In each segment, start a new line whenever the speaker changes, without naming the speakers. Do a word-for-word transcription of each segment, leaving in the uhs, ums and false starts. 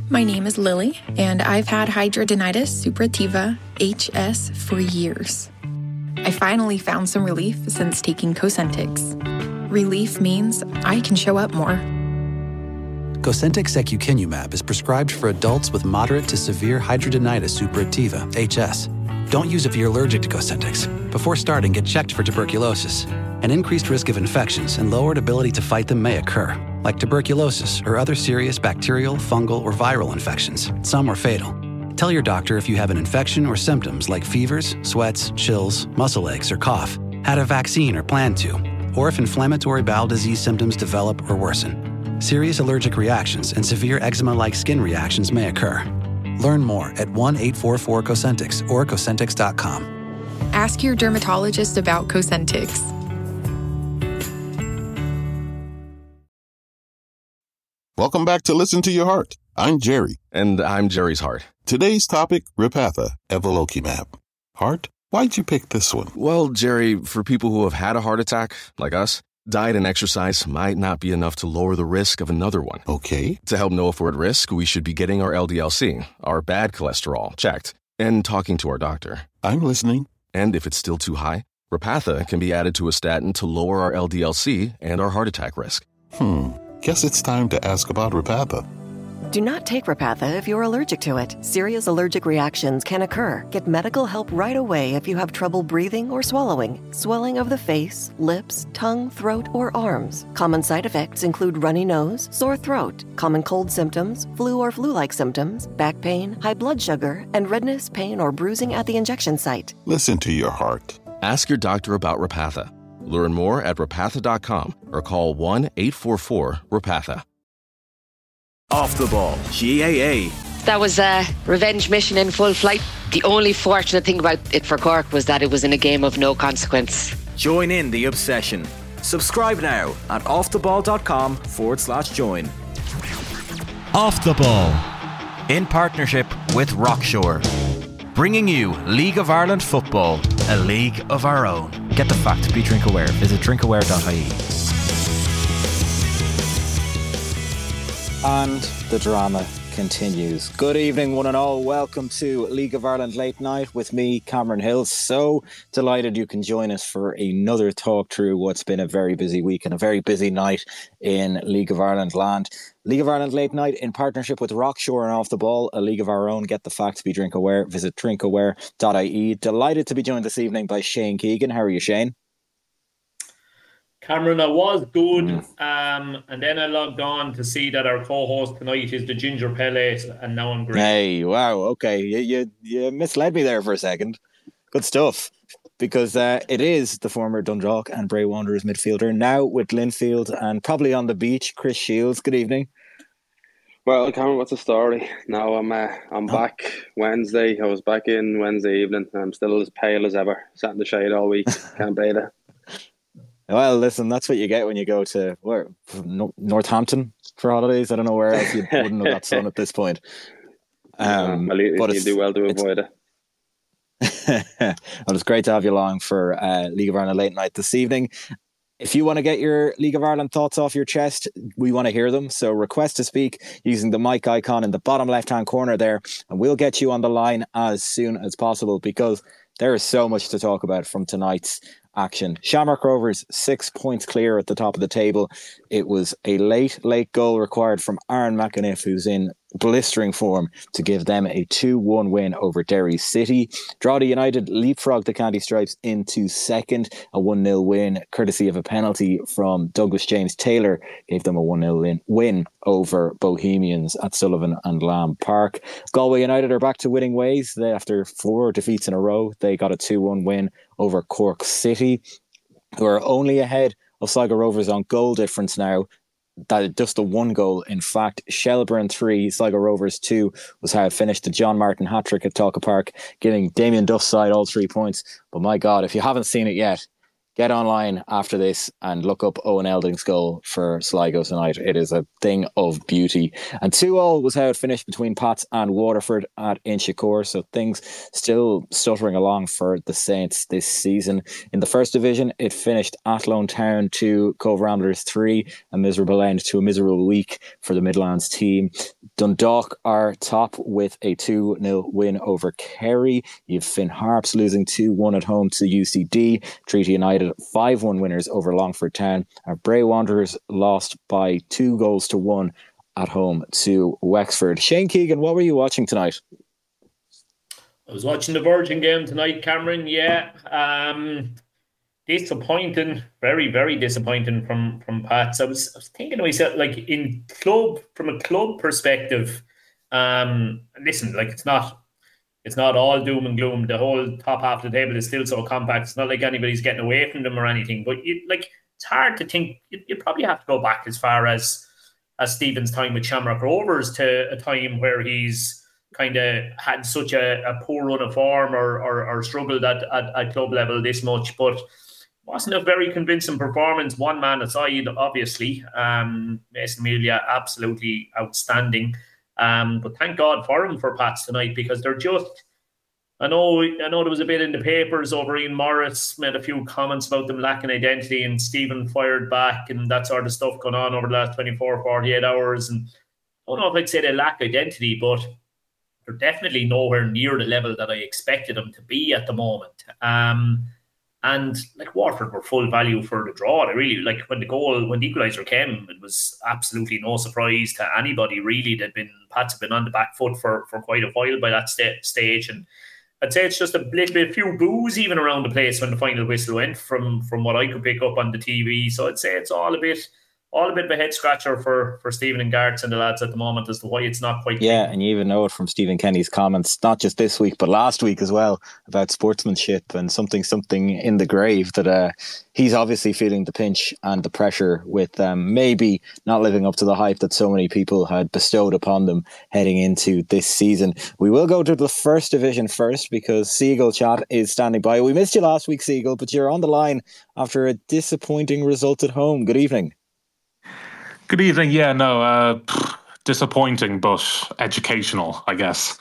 my name is Lily, and I've had hidradenitis suppurativa, H S, for years. I finally found some relief since taking Cosentyx. Relief means I can show up more.
Cosentyx secukinumab is prescribed for adults with moderate to severe hidradenitis suppurativa, H S. Don't use if you're allergic to Cosentyx. Before starting, get checked for tuberculosis. An increased risk of infections and lowered ability to fight them may occur, like tuberculosis or other serious bacterial, fungal, or viral infections. Some are fatal. Tell your doctor if you have an infection or symptoms like fevers, sweats, chills, muscle aches, or cough, had a vaccine or plan to, or if inflammatory bowel disease symptoms develop or worsen. Serious allergic reactions and severe eczema-like skin reactions may occur. Learn more at one eight four four Cosentyx or Cosentyx dot com.
Ask your dermatologist about Cosentyx.
Welcome back to Listen to Your Heart. I'm Jerry.
And I'm Jerry's heart.
Today's topic, Repatha, evolocumab. Heart? Why'd you pick this one?
Well, Jerry, for people who have had a heart attack, like us, diet and exercise might not be enough to lower the risk of another one.
Okay.
To help know if we're at risk, we should be getting our L D L C, our bad cholesterol, checked, and talking to our doctor.
I'm listening.
And if it's still too high, Repatha can be added to a statin to lower our L D L C and our heart attack risk.
Hmm. Guess it's time to ask about Repatha.
Do not take Repatha if you're allergic to it. Serious allergic reactions can occur. Get medical help right away if you have trouble breathing or swallowing, swelling of the face, lips, tongue, throat, or arms. Common side effects include runny nose, sore throat, common cold symptoms, flu or flu-like symptoms, back pain, high blood sugar, and redness, pain, or bruising at the injection site.
Listen to your heart.
Ask your doctor about Repatha. Learn more at repatha dot com or call one eight four four Repatha.
Off the Ball, G A A.
That was a revenge mission in full flight. The only fortunate thing about it for Cork was that it was in a game of no consequence.
Join in the obsession. Subscribe now at offtheball.com forward slash join.
Off the Ball.
In partnership with Rockshore. Bringing you League of Ireland football, a league of our own. Get the fact, be drink aware. Visit drinkaware dot I E.
And the drama continues. Good evening, one and all. Welcome to League of Ireland Late Night with me, Cameron Hill. So delighted you can join us for another talk through what's been a very busy week and a very busy night in League of Ireland land. League of Ireland Late Night in partnership with Rockshore and Off the Ball, a league of our own. Get the facts, be drink aware. Visit drinkaware dot I E. Delighted to be joined this evening by Shane Keegan. How are you, Shane?
Cameron, I was good, mm. um, and then I logged on to see that our co-host tonight is the Ginger Pele, and now I'm great.
Hey, wow, okay, you, you you misled me there for a second. Good stuff, because uh, it is the former Dundalk and Bray Wanderers midfielder, now with Linfield and probably on the beach, Chris Shields. Good evening.
Well, Cameron, what's the story? Now I'm uh, I'm oh. back Wednesday. I was back in Wednesday evening. I'm still as pale as ever. Sat in the shade all week. Can't beat it.
Well, listen, that's what you get when you go to where Northampton for holidays. I don't know where else you wouldn't have got sun at this point.
Um, yeah, well, but you do well to avoid it.
Well, it's great to have you along for uh, League of Ireland Late Night this evening. If you want to get your League of Ireland thoughts off your chest, we want to hear them. So request to speak using the mic icon in the bottom left-hand corner there, and we'll get you on the line as soon as possible because there is so much to talk about from tonight's action. Shamrock Rovers six points clear at the top of the table. It was a late, late goal required from Aaron McAniff, who's in blistering form, to give them a two one win over Derry City. Drogheda United leapfrogged the Candy Stripes into second, a one nil win, courtesy of a penalty from Douglas James Taylor, gave them a one nil win, win over Bohemians at Sullivan and Lamb Park. Galway United are back to winning ways. They, after four defeats in a row, they got a two one win over Cork City, who are only ahead of Sligo Rovers on goal difference now. That just a one goal. In fact, Shelburne three, Sligo Rovers two was how it finished. The John Martin hat-trick at Talca Park, giving Damien Duff's side all three points. But my God, if you haven't seen it yet, get online after this and look up Owen Elding's goal for Sligo tonight. It is a thing of beauty. And two all was how it finished between Pats and Waterford at Inchicore. So things still stuttering along for the Saints this season. In the first division, it finished Athlone Town two, Cove Ramblers three, a miserable end to a miserable week for the Midlands team. Dundalk are top with a two nil win over Kerry. You've Finn Harps losing two one at home to U C D. Treaty United five one winners over Longford Town. Our Bray Wanderers lost by two goals to one at home to Wexford. Shane Keegan, what were you watching tonight?
I was watching the Virgin game tonight, Cameron. Yeah, um, disappointing, very, very disappointing from from Pats. I was, I was thinking to myself, like in club, from a club perspective. Um, listen, like it's not, it's not all doom and gloom. The whole top half of the table is still so compact. It's not like anybody's getting away from them or anything. But you, like, it's hard to think. You, you probably have to go back as far as as Stephen's time with Shamrock Rovers to a time where he's kind of had such a, a poor run of form or or, or struggled at, at at club level this much. But wasn't a very convincing performance, one man aside, obviously. Um, Mason Amelia, absolutely outstanding. Um, but thank God for him for Pats tonight, because they're just, I know I know there was a bit in the papers over Ian Morris, made a few comments about them lacking identity, and Stephen fired back and that sort of stuff going on over the last twenty-four, forty-eight hours. And I don't know if I'd say they lack identity, but they're definitely nowhere near the level that I expected them to be at the moment. Um, And like Waterford were full value for the draw. They really, like when the goal, when the equaliser came, it was absolutely no surprise to anybody really. They'd been, Pats have been on the back foot for, for quite a while by that st- stage. And I'd say it's just a little bit, a few boos even around the place when the final whistle went from, from what I could pick up on the T V. So I'd say it's all a bit, all a bit of a head scratcher for, for Stephen and Gartz and the lads at the moment as to why it's not quite.
Yeah, and you even know it from Stephen Kenny's comments, not just this week, but last week as well, about sportsmanship and something, something in the grave, that uh, he's obviously feeling the pinch and the pressure with um, maybe not living up to the hype that so many people had bestowed upon them heading into this season. We will go to the first division first because Seagull Chat is standing by. We missed you last week, Seagull, but you're on the line after a disappointing result at home. Good evening.
Good evening. Yeah, no, uh, disappointing, but educational, I guess.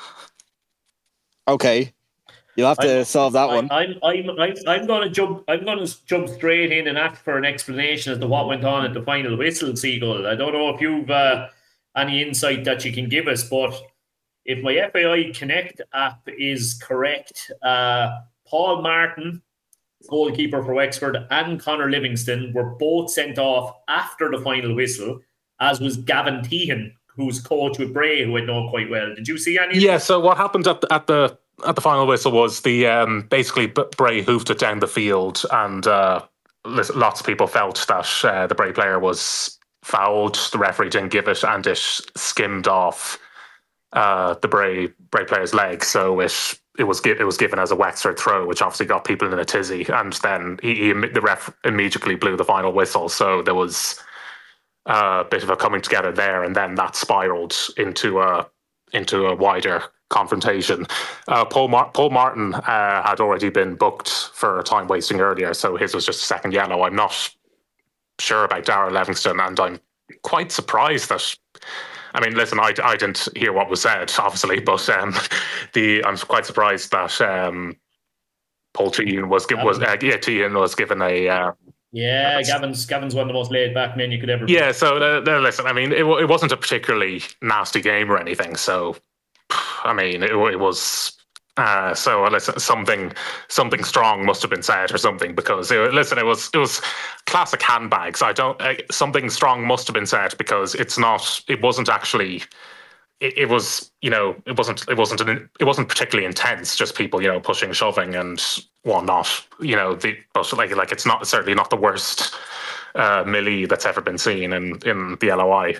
Okay, you'll have to
I'm,
solve that
I,
one.
I'm, I'm, I'm, I'm going to jump. I'm going to jump straight in and ask for an explanation as to what went on at the final whistle, Seagull. I don't know if you've uh, any insight that you can give us, but if my F A I Connect app is correct, uh, Paul Martin, goalkeeper for Wexford, and Conor Livingston were both sent off after the final whistle, as was Gavin Tehan, who's coach with Bray, who I know quite well. Did you see any?
Yeah. So what happened at the at the at the final whistle was the um, basically Bray hoofed it down the field, and uh, lots of people felt that uh, the Bray player was fouled. The referee didn't give it, and it skimmed off uh, the Bray Bray player's leg. So it. It was it was given as a Wexford throw, which obviously got people in a tizzy, and then he, he, the ref immediately blew the final whistle. So there was a bit of a coming together there, and then that spiraled into a into a wider confrontation. Uh, Paul Mar- Paul Martin uh, had already been booked for time wasting earlier, so his was just a second yellow. I'm not sure about Darragh Livingston, and I'm quite surprised that. I mean, listen, I, I didn't hear what was said, obviously, but um, the I'm quite surprised that um, Paul Tehan was was uh, yeah Tehan was given a uh,
yeah. Gavin's Gavin's one of the most laid back men you could ever.
Yeah, so uh, listen, I mean, it it wasn't a particularly nasty game or anything. So, I mean, it, it was. Uh, so listen, something something strong must have been said or something, because it, listen, it was it was classic handbags. I don't uh, something strong must have been said, because it's not. It wasn't actually. It, it was you know it wasn't it wasn't an, it wasn't particularly intense. Just people you know pushing, shoving, and whatnot. You know the but like like it's not certainly not the worst uh, melee that's ever been seen in in the L O I.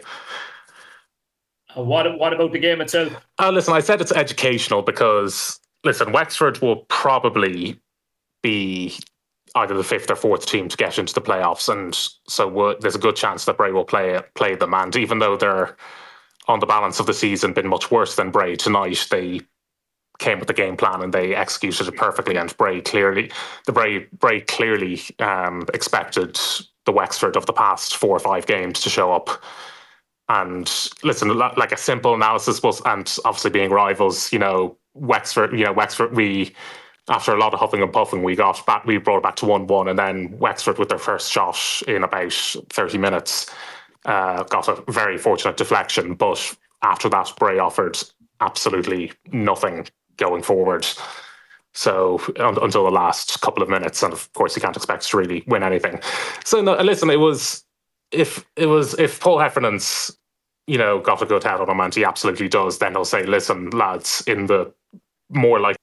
Uh, what what about the game itself?
Uh, listen, I said it's educational because. Listen, Wexford will probably be either the fifth or fourth team to get into the playoffs, and so we'll, there's a good chance that Bray will play play them. And even though they're on the balance of the season been much worse than Bray tonight, they came with the game plan and they executed it perfectly. And Bray clearly, the Bray Bray clearly um, expected the Wexford of the past four or five games to show up. And listen, like a simple analysis was, and obviously being rivals, you know, Wexford, you know, Wexford, we, after a lot of huffing and puffing, we got back, we brought it back to one one, and then Wexford with their first shot in about thirty minutes uh, got a very fortunate deflection. But after that, Bray offered absolutely nothing going forward. So un- until the last couple of minutes, and of course you can't expect to really win anything. So no, listen, it was if it was if Paul Heffernan's, you know, got a good head on him, and he absolutely does, then he'll say, listen, lads, in the more like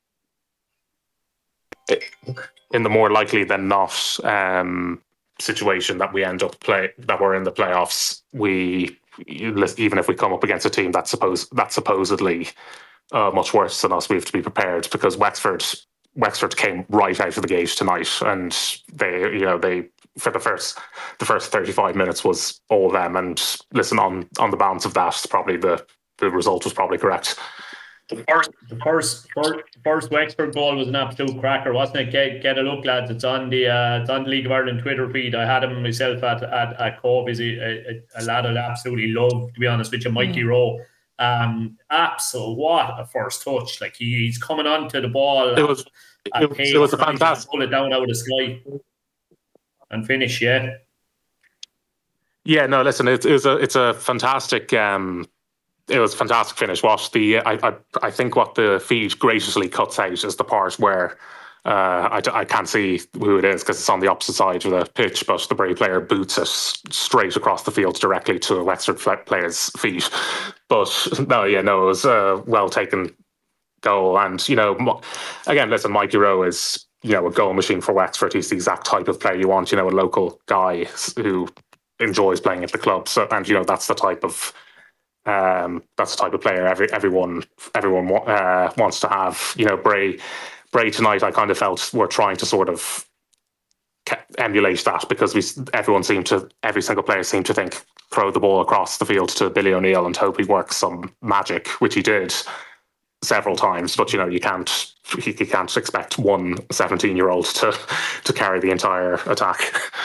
in the more likely than not um, situation that we end up play that we're in the playoffs, we even if we come up against a team that's supposed that's supposedly uh, much worse than us, we have to be prepared, because Wexford Wexford came right out of the gate tonight, and they you know they for the first the first thirty-five minutes was all them. And listen, on on the balance of that, probably the the result was probably correct.
The first, the first, first, first Wexford goal was an absolute cracker, wasn't it? Get, get a look, lads. It's on the uh, it's on the League of Ireland Twitter feed. I had him myself at at, at Cove. He's a, a, a lad I absolutely love, to be honest with you, Mikey mm. Rowe. Um, absolute what a first touch! Like he, he's coming onto the ball.
It was
at,
it,
at pace,
it was a fantastic.
Pull it down out of the sky and finish. Yeah.
Yeah. No. Listen. It, it was a it's a fantastic. Um, It was a fantastic finish. What the I, I I think what the feed graciously cuts out is the part where uh, I, I can't see who it is because it's on the opposite side of the pitch, but the Bray player boots it straight across the field directly to a Wexford player's feet. But no, yeah, no, it was a well taken goal. And you know, again, listen, Mikey Rowe is you know a goal machine for Wexford. He's the exact type of player you want. You know, a local guy who enjoys playing at the club. So, and you know, that's the type of Um, that's the type of player every everyone everyone uh, wants to have. You know, Bray Bray tonight, I kind of felt we're trying to sort of emulate that, because we everyone seemed to every single player seemed to think throw the ball across the field to Billy O'Neill and hope he works some magic, which he did several times. But you know, you can't you can't expect one seventeen year old to to carry the entire attack.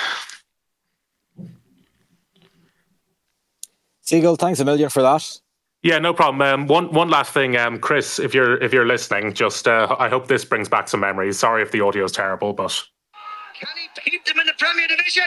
Seagull, thanks a million for that.
Yeah, no problem. Um, one one last thing, um, Chris, if you're if you're listening, just uh, I hope this brings back some memories. Sorry if the audio is terrible, but
can he keep them in the Premier Division?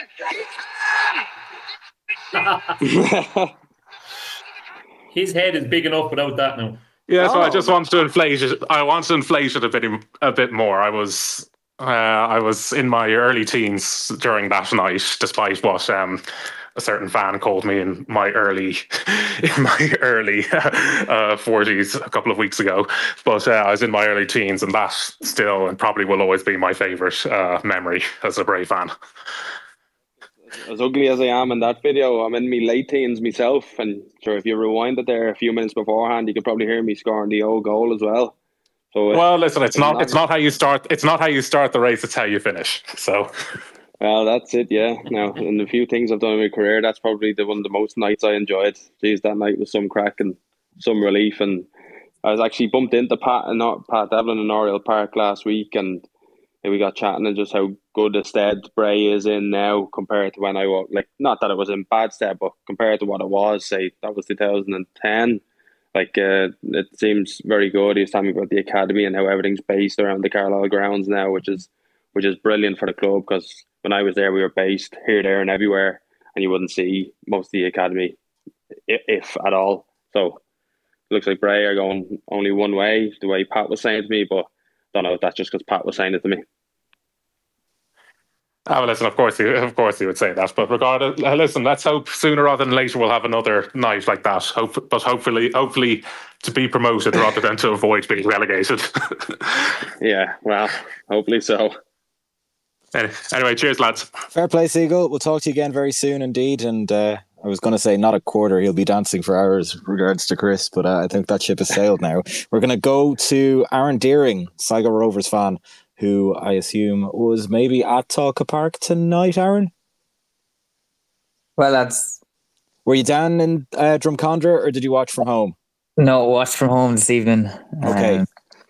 His head is big enough without that now.
Yeah, so oh. I just wanted to inflate it. I wanted to inflate it a bit a bit more. I was uh, I was in my early teens during that night, despite what. Um, A certain fan called me in my early, in my early uh, forties a couple of weeks ago. But uh, I was in my early teens, and that still and probably will always be my favourite uh, memory as a Bray fan.
As ugly as I am in that video, I'm in my late teens myself, and sure, if you rewind it there a few minutes beforehand, you could probably hear me scoring the old goal as well. So,
well, listen, it's not it's not how you start. It's not how you start the race. It's how you finish. So.
Well, that's it, yeah. Now, and the few things I've done in my career, that's probably the one of the most nights I enjoyed. Geez, that night was some crack and some relief. And I was actually bumped into Pat and Pat Devlin in Oriel Park last week, and we got chatting and just how good a stead Bray is in now compared to when I was, like, not that it was in bad stead, but compared to what it was, say, that was two thousand ten. Like, uh, it seems very good. He was telling me about the academy and how everything's based around the Carlisle grounds now, which is which is brilliant for the club, because when I was there, we were based here, there and everywhere, and you wouldn't see most of the academy, if at all. So it looks like Bray are going only one way, the way Pat was saying to me, but I don't know if that's just because Pat was saying it to me.
Oh, well, listen, of course, he, of course he would say that. But regardless, uh, listen, let's hope sooner rather than later we'll have another night like that. Hope, but hopefully, hopefully to be promoted rather than to avoid being relegated.
Yeah, well, hopefully so.
Anyway, cheers, lads.
Fair play, Seagull. We'll talk to you again very soon indeed. And uh, I was going to say not a quarter. He'll be dancing for hours regards to Chris, but uh, I think that ship has sailed now. We're going to go to Aaron Deering, Sligo Rovers fan, who I assume was maybe at Talca Park tonight, Aaron?
Well, that's...
Were you down in uh, Drumcondra, or did you watch from home?
No, watched from home this evening.
Okay. Um,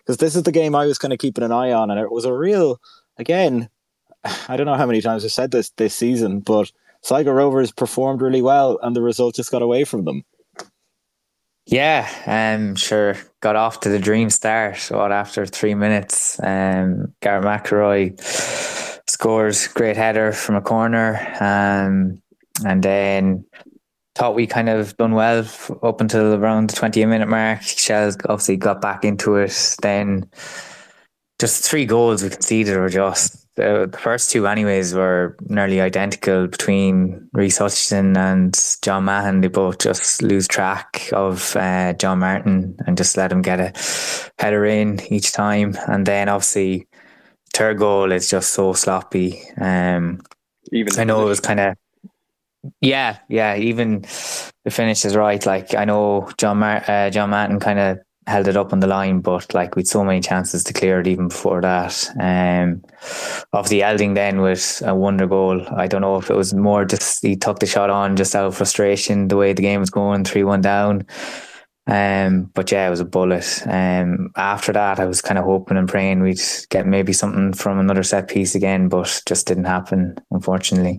because this is the game I was kind of keeping an eye on, and it was a real, again, I don't know how many times I've said this this season, but Sligo Rovers performed really well, and the result just got away from them.
Yeah, um, sure. Got off to the dream start. What after three minutes, um, Garrett McElroy scores great header from a corner, um, and then thought we kind of done well up until around the twenty minute mark. Shells obviously got back into it. Then just three goals we conceded were just. The, the first two, anyways, were nearly identical between Reece Hutchinson and John Mahon. They both just lose track of uh, John Martin and just let him get a header in each time. And then obviously, third goal is just so sloppy. Um, even I know it was kind of, yeah, yeah. Even the finish is right. Like I know John Mar- uh, John Martin kind of held it up on the line, but like with so many chances to clear it even before that. Um, obviously Elding then with a wonder goal. I don't know if it was more just he took the shot on just out of frustration the way the game was going, three one down. Um, but yeah, it was a bullet. Um, after that, I was kind of hoping and praying we'd get maybe something from another set piece again, but just didn't happen, unfortunately.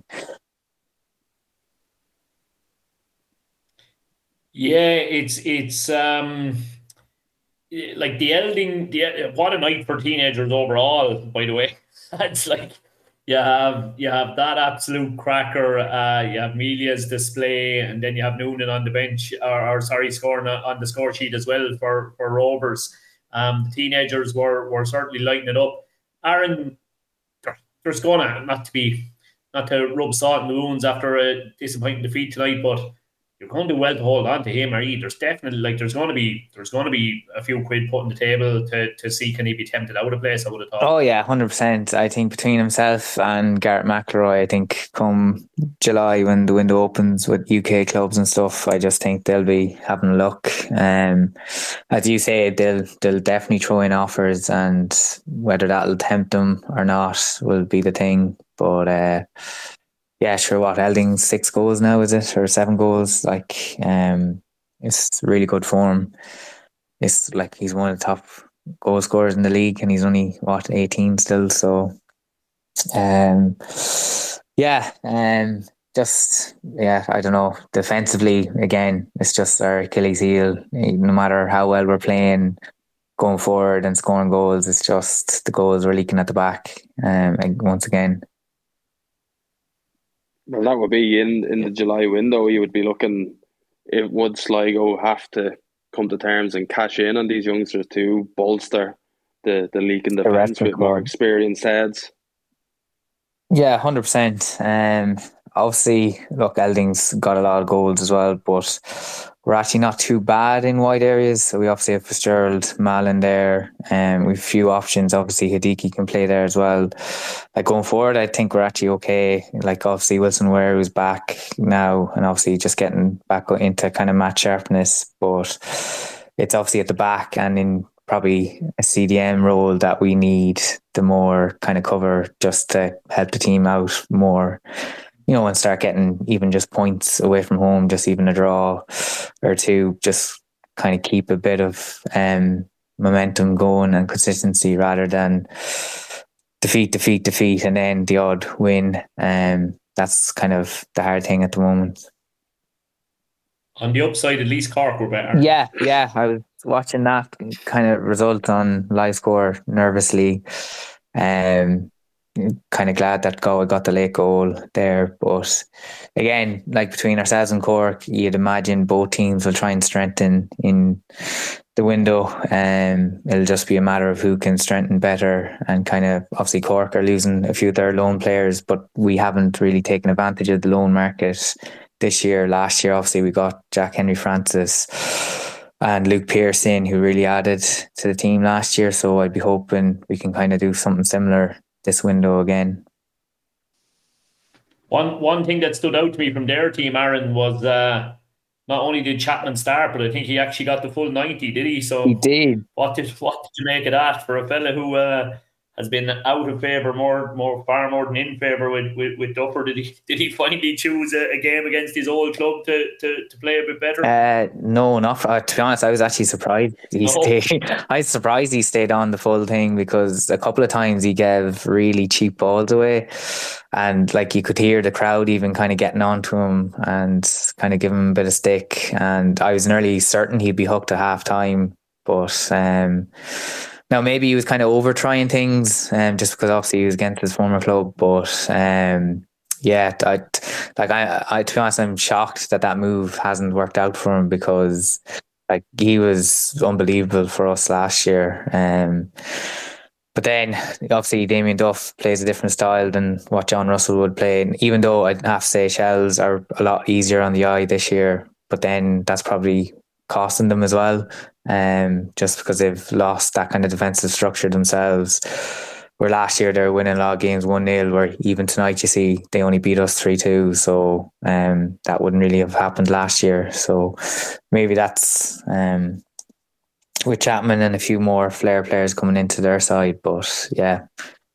Yeah, it's it's um. like the Elding, the, what a night for teenagers overall, by the way. It's like you have you have that absolute cracker, uh, you have Melia's display, and then you have Noonan on the bench, or, or sorry, scoring on the score sheet as well for, for Rovers. Um, the teenagers were were certainly lighting it up. Aaron, there, there's going to, not to be, not to rub salt in the wounds after a disappointing defeat tonight, but you're going to do well to hold on to him, or he. There's definitely like there's going to be there's going to be a few quid put on the table to to see can he be tempted out of place. I would have thought.
Oh yeah, hundred percent. I think between himself and Garrett McElroy, I think come July when the window opens with U K clubs and stuff, I just think they'll be having a look. Um, as you say, they'll they'll definitely throw in offers, and whether that'll tempt them or not will be the thing. But uh, yeah, sure. What Elding's six goals now, is it, or seven goals? Like, um, it's really good form. It's like he's one of the top goal scorers in the league, and he's only what eighteen still. So, um, yeah, um, just yeah, I don't know. Defensively, again, it's just our Achilles heel. No matter how well we're playing, going forward and scoring goals, it's just the goals are leaking at the back. Um, once again.
Well, that would be in, in the July window. You would be looking, it would Sligo have to come to terms and cash in on these youngsters to bolster the, the league in defence with more experienced heads.
Yeah, one hundred percent. Um, obviously, look, Elding's got a lot of goals as well, but we're actually not too bad in wide areas. So we obviously have Fitzgerald, Malin there, and um, we've a few options. Obviously, Hidiki can play there as well. Like going forward, I think we're actually okay. Like obviously Wilson Ware, who's back now, and obviously just getting back into kind of match sharpness. But it's obviously at the back and in probably a C D M role that we need the more kind of cover just to help the team out more. You know, and start getting even just points away from home, just even a draw or two, just kind of keep a bit of um, momentum going and consistency rather than defeat, defeat, defeat, and then the odd win. Um, that's kind of the hard thing at the moment.
On the upside, at least Cork were better.
Yeah, yeah. I was watching that kind of result on live score nervously. Um, kind of glad that Galway got the late goal there, but again, like between ourselves and Cork, you'd imagine both teams will try and strengthen in the window. Um, it'll just be a matter of who can strengthen better, and kind of obviously Cork are losing a few of their loan players, but we haven't really taken advantage of the loan market this year. Last year, obviously, we got Jack Henry Francis and Luke Pearson, who really added to the team last year, so I'd be hoping we can kind of do something similar this window again.
One one thing that stood out to me from their team, Aaron, was uh, not only did Chapman start, but I think he actually got the full ninety, did he? So
he did.
What did what did you make of that for a fella who uh, has been out of favour more, more, far more than in favour with, with, with Duffer. Did he did he finally choose a, a game against his old club to, to, to play a bit better?
Uh, no, not for, uh, to be honest. I was actually surprised he
No.
stayed. I was surprised he stayed on the full thing, because a couple of times he gave really cheap balls away, and like you could hear the crowd even kind of getting on to him and kind of giving him a bit of stick. And I was nearly certain he'd be hooked at half time, but um. Now, maybe he was kind of over trying things, um, just because obviously he was against his former club. But um, yeah, I, like I, I, to be honest, I'm shocked that that move hasn't worked out for him, because like he was unbelievable for us last year. Um, but then obviously Damien Duff plays a different style than what John Russell would play. And even though I'd have to say Shells are a lot easier on the eye this year, but then that's probably costing them as well. Um, just because they've lost that kind of defensive structure themselves. Where last year they were winning a lot of games one nil, where even tonight you see they only beat us three two. So um, that wouldn't really have happened last year. So maybe that's um, with Chapman and a few more flair players coming into their side. But yeah.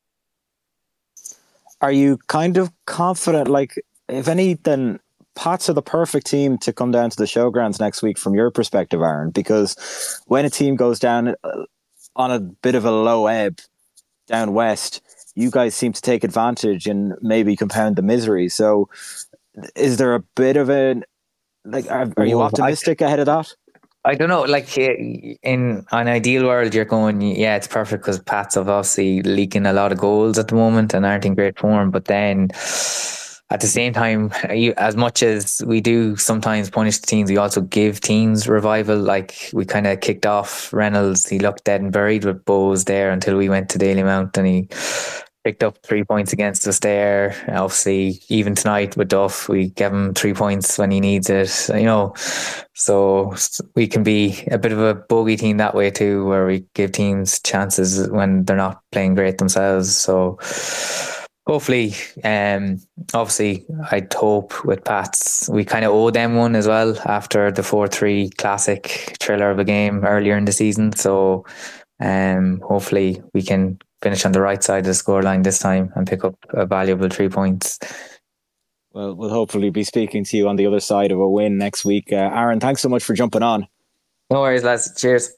Are you kind of confident, like, if anything, Pats are the perfect team to come down to the showgrounds next week from your perspective, Aaron? Because when a team goes down on a bit of a low ebb down west, you guys seem to take advantage and maybe compound the misery. So is there a bit of a, like, are, are you optimistic I, ahead of that?
I don't know, like in an ideal world you're going, yeah, it's perfect, because Pats have obviously leaking a lot of goals at the moment and aren't in great form. But then at the same time, as much as we do sometimes punish the teams, we also give teams revival. Like we kind of kicked off Reynolds. He looked dead and buried with Bowes there until we went to Dalymount, and he picked up three points against us there. Obviously, even tonight with Duff, we gave him three points when he needs it. You know, so we can be a bit of a bogey team that way too, where we give teams chances when they're not playing great themselves. So hopefully, um, obviously, I'd hope with Pats, we kind of owe them one as well after the four three classic thriller of a game earlier in the season. So um, hopefully we can finish on the right side of the scoreline this time and pick up a valuable three points.
Well, we'll hopefully be speaking to you on the other side of a win next week. Uh, Aaron, thanks so much for jumping on.
No worries, lads. Cheers.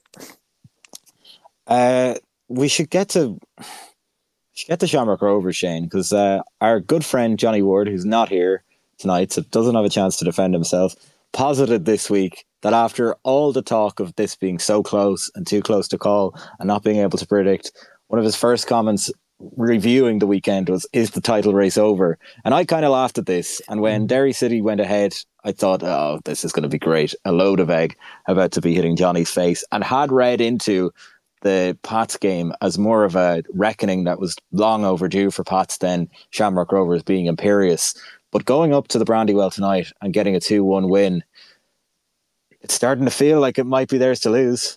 Uh, we should get to... Get the Shamrock Rovers, Shane, because uh, our good friend Johnny Ward, who's not here tonight, so doesn't have a chance to defend himself, posited this week that after all the talk of this being so close and too close to call and not being able to predict, one of his first comments reviewing the weekend was, "Is the title race over?" And I kind of laughed at this. And when Derry City went ahead, I thought, oh, this is going to be great. A load of egg about to be hitting Johnny's face, and had read into the Pats game as more of a reckoning that was long overdue for Pats than Shamrock Rovers being imperious. But going up to the Brandywell tonight and getting a two one win, it's starting to feel like it might be theirs to lose.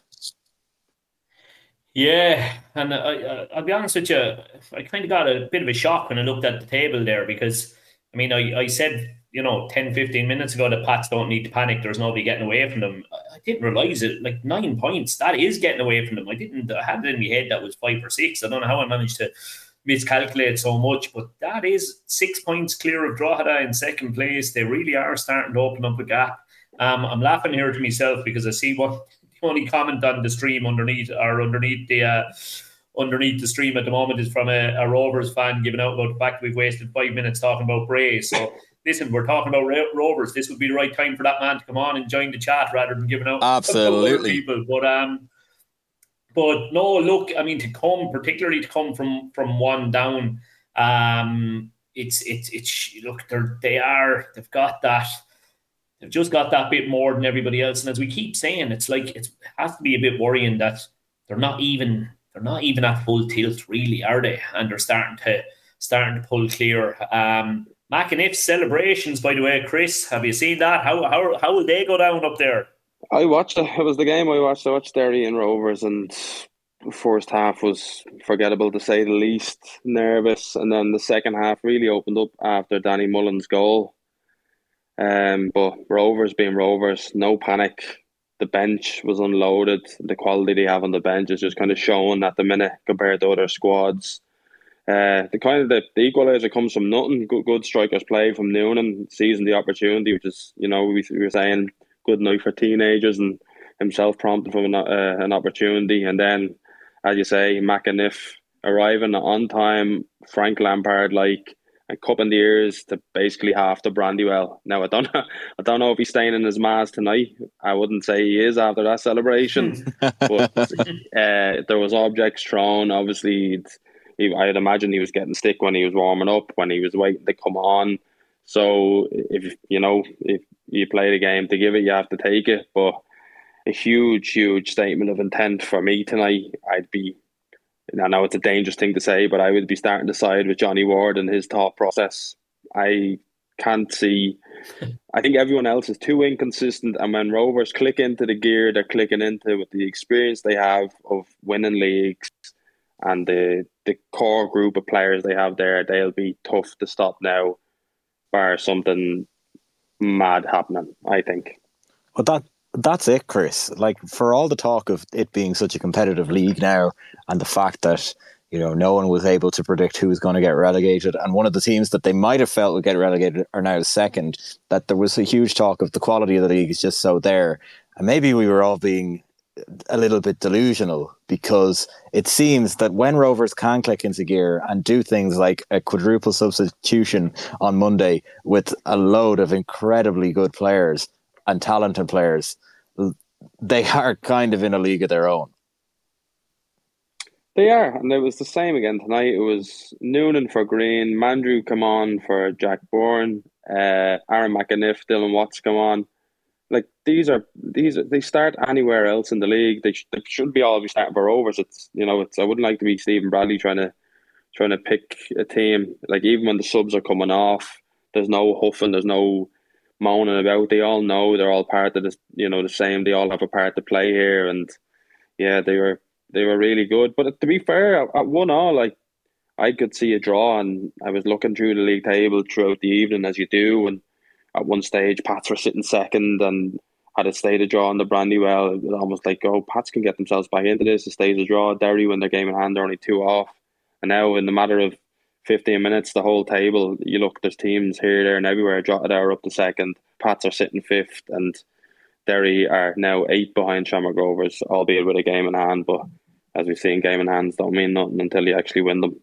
Yeah, and I, I, I'll be honest with you, I kind of got a bit of a shock when I looked at the table there, because, I mean, I, I said, you know, ten, fifteen minutes ago that Pats don't need to panic. There's nobody getting away from them. I didn't realise it. Like nine points, that is getting away from them. I didn't, I had it in my head that was five or six. I don't know how I managed to miscalculate so much, but that is six points clear of Drogheda in second place. They really are starting to open up a gap. Um, I'm laughing here to myself because I see what the only comment on the stream underneath or underneath the uh, underneath the stream at the moment is from a, a Rovers fan giving out about the fact we've wasted five minutes talking about Bray. So listen, we're talking about Rovers. This would be the right time for that man to come on and join the chat rather than giving out
absolutely
people. But um, but no, look, I mean, to come, particularly to come from from one down, um, it's it's it's look, they're they are they've got that. They've just got that bit more than everybody else, and as we keep saying, it's like it's, it has to be a bit worrying that they're not even they're not even at full tilt, really, are they? And they're starting to starting to pull clear. Um, McAniff's celebrations, by the way, Chris, have you seen that? How how how will they go down up there?
I watched it. It was the game I watched. I watched Derry and Rovers, and the first half was forgettable to say the least. Nervous, and then the second half really opened up after Danny Mullen's goal. Um, but Rovers being Rovers, no panic. the bench was unloaded. The quality they have on the bench is just kind of showing at the minute compared to other squads. Uh, the kind of the, the equaliser comes from nothing. Good, good strikers play from Noonan, seizing the opportunity, which is, you know, we, we were saying good night for teenagers, and himself prompted from an, uh, an opportunity. And then, as you say, McAniff arriving on time, Frank Lampard like and cupping the ears to basically half the Brandywell. Now I don't know, I don't know if he's staying in his mask tonight. I wouldn't say he is after that celebration. But uh, there was objects thrown. Obviously, he, I'd imagine he was getting stick when he was warming up, when he was waiting to come on. So if you know if you play the game to give it, you have to take it. But a huge, huge statement of intent for me tonight. I'd be. I know it's a dangerous thing to say, but I would be starting to side with Johnny Ward and his thought process. I can't see. I think everyone else is too inconsistent, and when Rovers click into the gear they're clicking into with the experience they have of winning leagues and the the core group of players they have there, they'll be tough to stop now, bar something mad happening, I think.
Well, that that's it, Chris. Like, for all the talk of it being such a competitive league now, and the fact that, you know, no one was able to predict who was going to get relegated, and one of the teams that they might have felt would get relegated are now second, that there was a huge talk of the quality of the league is just so there. And maybe we were all being a little bit delusional, because it seems that when Rovers can click into gear and do things like a quadruple substitution on Monday with a load of incredibly good players and talented players, they are kind of in a league of their own.
They are, and it was the same again tonight. It was Noonan for Green, Mandrew come on for Jack Bourne, uh, Aaron McAniff, Dylan Watts come on. Like, these are these are, they start anywhere else in the league. They, sh- they should be all be starting for Rovers. It's you know, it's I wouldn't like to be Stephen Bradley trying to trying to pick a team. Like, even when the subs are coming off, there's no huffing, there's no moaning about. They all know they're all part of this, you know, the same. They all have a part to play here, and yeah, they were they were really good. But to be fair, at one all, like, I could see a draw, and I was looking through the league table throughout the evening, as you do, and at one stage Pats were sitting second and had it stayed a draw on the Brandywell. It was almost like, oh, Pats can get themselves back into this. It stays a draw. Derry, when their game in hand, they're only two off, and now in the matter of fifteen minutes, the whole table, you look, there's teams here, there and everywhere. Drogheda are up to second, Pats are sitting fifth, and Derry are now eight behind Shamrock Rovers, albeit with a game in hand. But as we've seen, game in hands don't mean nothing until you actually win them.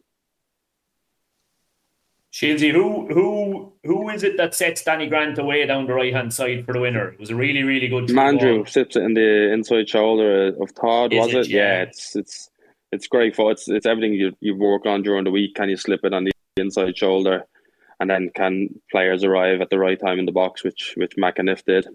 Shieldsy, who who who is it that sets Danny Grant away down the right hand side for the winner? It was a really, really good
Mandrew sips it in the inside shoulder of Todd,
is
was it?
it? Yeah.
yeah, it's it's It's great for it's it's everything you you work on during the week. Can you slip it on the inside shoulder, and then can players arrive at the right time in the box, which which McAniff did.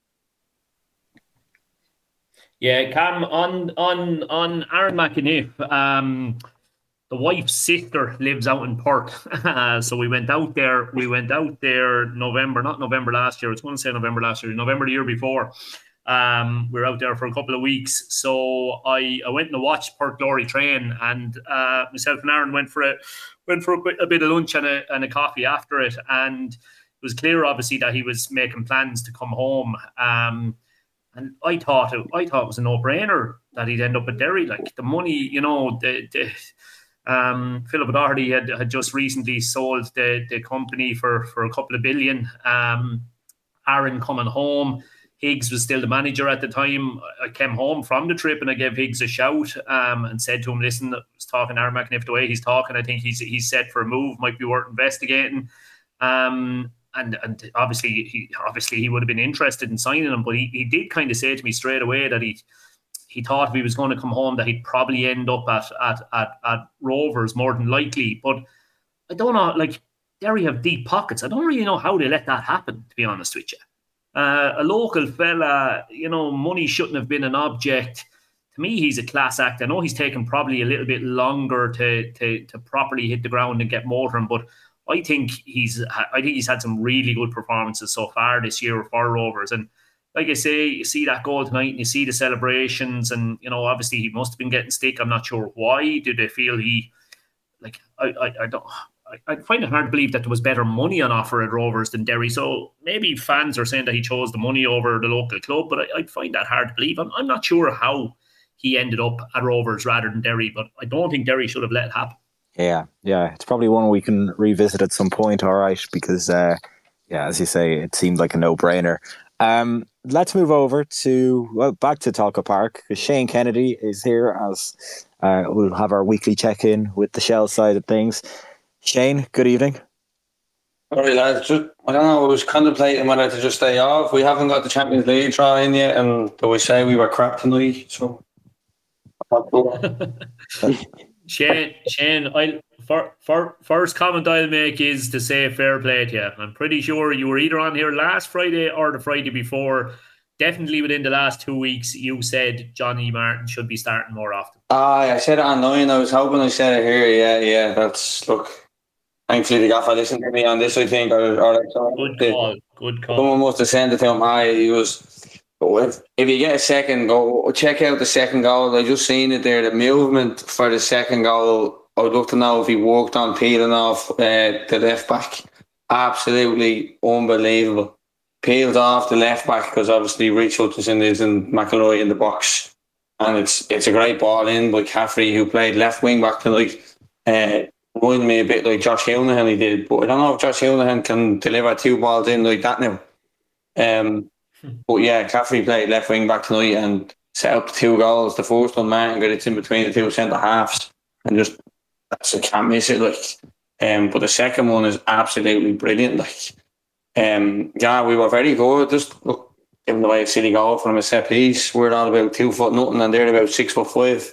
Yeah, Cam, on on on Aaron McAniff, um, the wife's sister lives out in Perth, uh, so we went out there. We went out there November, not November last year. I was going to say November last year, November the year before. Um, we were out there for a couple of weeks, so I, I went and watched Perth Glory train, and uh, myself and Aaron went for a went for a, a bit of lunch and a and a coffee after it, and it was clear, obviously, that he was making plans to come home. Um, and I thought it, I thought it was a no-brainer that he'd end up at Derry. Like, the money, you know, the, the um, Philip O'Doherty had, had just recently sold the the company for for a couple of billion. Um, Aaron coming home. Higgs was still the manager at the time. I came home from the trip and I gave Higgs a shout um, and said to him, listen, I was talking to Aaron McAniff the way he's talking. I think he's he's set for a move, might be worth investigating. Um, and and obviously he obviously he would have been interested in signing him, but he, he did kind of say to me straight away that he he thought if he was going to come home that he'd probably end up at at at, at Rovers more than likely. But I don't know, like, Derry have deep pockets. I don't really know how they let that happen, to be honest with you. Uh, a local fella, you know, money shouldn't have been an object. To me, he's a class act. I know he's taken probably a little bit longer to to to properly hit the ground and get motoring, but I think he's I think he's had some really good performances so far this year for Rovers. And like I say, you see that goal tonight and you see the celebrations, and you know, obviously he must have been getting stick. I'm not sure why. Did they feel he like I I, I don't I, I find it hard to believe that there was better money on offer at Rovers than Derry. So maybe fans are saying that he chose the money over the local club, but I, I find that hard to believe. I'm, I'm not sure how he ended up at Rovers rather than Derry, but I don't think Derry should have let it happen.
Yeah, yeah, it's probably one we can revisit at some point, all right, because, uh, yeah, as you say, it seemed like a no-brainer. Um, let's move over to, well, back to Talca Park, because Shane Kennedy is here as uh, we'll have our weekly check-in with the Shell side of things. Shane, good evening.
All right, lads. Just, I don't know, I was contemplating whether to just stay off. We haven't got the Champions League draw in yet, and do we say we were crap tonight? So,
Shane, Shane, I for, for, first comment I'll make is to say fair play to you. I'm pretty sure you were either on here last Friday or the Friday before. Definitely within the last two weeks, you said Johnny Martin should be starting more often.
Ah, I said it online. I was hoping I said it here. Yeah, yeah. That's look. Thankfully, the gaffer listened to me on this. I think. Or, or
good call. Good call.
Someone must have sent it to him. I he was. If, if you get a second, go check out the second goal. I just seen it there. The movement for the second goal. I would love to know if he walked on peeling off uh, the left back. Absolutely unbelievable. Peeled off the left back because obviously Rich Hutchinson is in McIlroy in the box, and it's it's a great ball in by Caffrey, who played left wing back tonight. Uh, reminded me a bit like Josh Houlihan he did, but I don't know if Josh Houlihan can deliver two balls in like that now. Um, but yeah, Caffrey played left wing back tonight and set up the two goals. The first one, Martin got it in between the two centre halves, and just that's I can't miss it. Like, um, but the second one is absolutely brilliant. Like. Um, yeah, we were very good. Just look, giving away a silly goal from a set piece. We're all about two foot nothing, and they're about six foot five.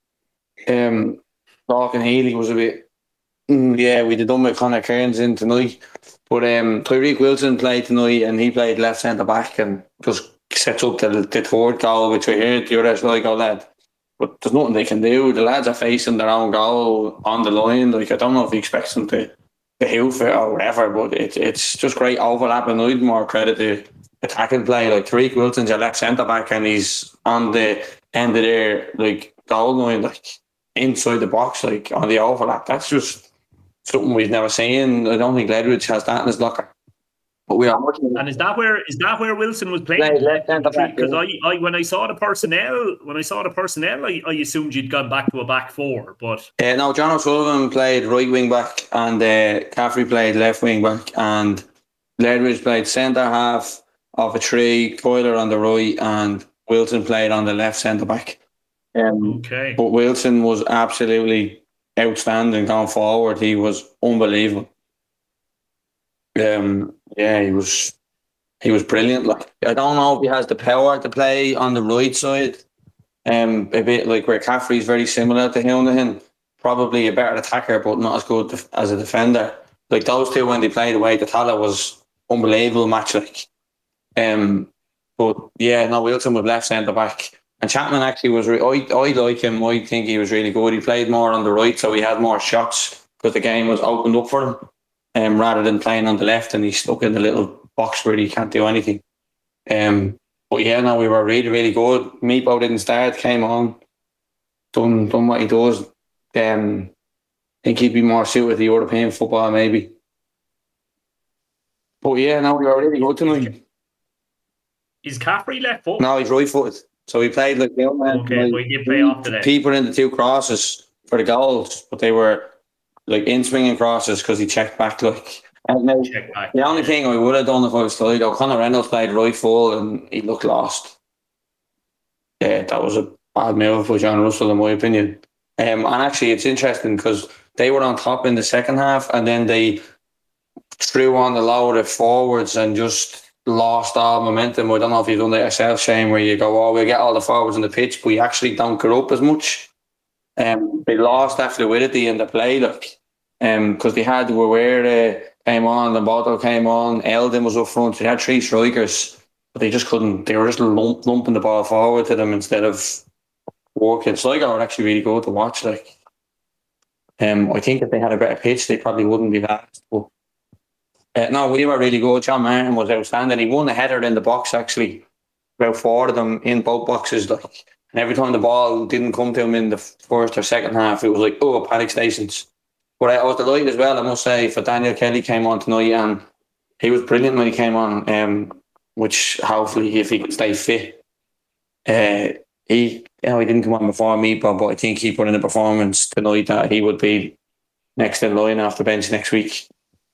Um, Larkin Healy was a bit, mm, yeah, we did done with Conor Kearns in tonight, but um, Tyreek Wilson played tonight, and he played left centre back, and just sets up the, the third goal, which we heard the other like, oh lad, but there's nothing they can do. The lads are facing their own goal on the line. Like I don't know if he expects them to. The hoof it or whatever, but it, it's just great overlap, and I'd more credit the attacking play. Like Tariq Wilson's your left centre back, and he's on the end of their like goal line, like inside the box, like on the overlap. That's just something we've never seen. I don't think Ledridge has that in his locker. But we are working.
And is that where is that where Wilson was playing?
Play left centre back.
Because I, I when I saw the personnel when I saw the personnel, I, I assumed you'd gone back to a back four. But
uh, no, John O'Sullivan played right wing back, and uh, Caffrey played left wing back, and Ledridge played centre half of a three. Coyler on the right, and Wilson played on the left centre back. Um,
okay.
But Wilson was absolutely outstanding going forward. He was unbelievable. Um, yeah, he was he was brilliant. Like I don't know if he has the power to play on the right side. Um, a bit like where Caffrey's very similar to Houlihan. Probably a better attacker, but not as good as a defender. Like those two when they played away, the Tala was unbelievable match. Like, um, but yeah, no, Wilson was left centre back, and Chapman actually was. Re- I I like him. I think he was really good. He played more on the right, so he had more shots because the game was opened up for him. Um, rather than playing on the left, and he's stuck in the little box where he can't do anything. Um, but yeah, no, we were really, really good. Meepo didn't start, came on, done, done what he does. Um, I think he'd be more suited to European football, maybe. But yeah, no, we were really good tonight.
Is Caffrey left foot?
No, he's right footed. So he played like the man.
Okay, like, so he did play off today.
People in the two crosses for the goals, but they were like in swinging crosses because he checked back. Like, and now,
Check back.
The only thing I would have done if I was Sligo, Conor Reynolds played right full and he looked lost. Yeah, that was a bad move for John Russell, in my opinion. Um, and actually, it's interesting because they were on top in the second half, and then they threw on the lower forwards and just lost all momentum. I don't know if you've done that yourself, Shane, where you go, oh, we get all the forwards on the pitch, but you actually don't get up as much. Um, they lost that fluidity in the play, like, um, because they had Wawere came on, Lamboto came on, Eldon was up front. They had three strikers, but they just couldn't. They were just lump, lumping the ball forward to them instead of working. Sligo were actually really good to watch. Like, um, I think if they had a better pitch, they probably wouldn't be last. But uh, no, we were really good. John Martin was outstanding. He won a header in the box, actually, about four of them in both boxes, like. And every time the ball didn't come to him in the first or second half, it was like, oh, panic stations. But I was delighted as well, I must say, for Daniel Kelly came on tonight, and he was brilliant when he came on, um, which hopefully, if he can stay fit, uh, he, you know, he didn't come on before me, but, but I think he put in a performance tonight that he would be next in line off the bench next week.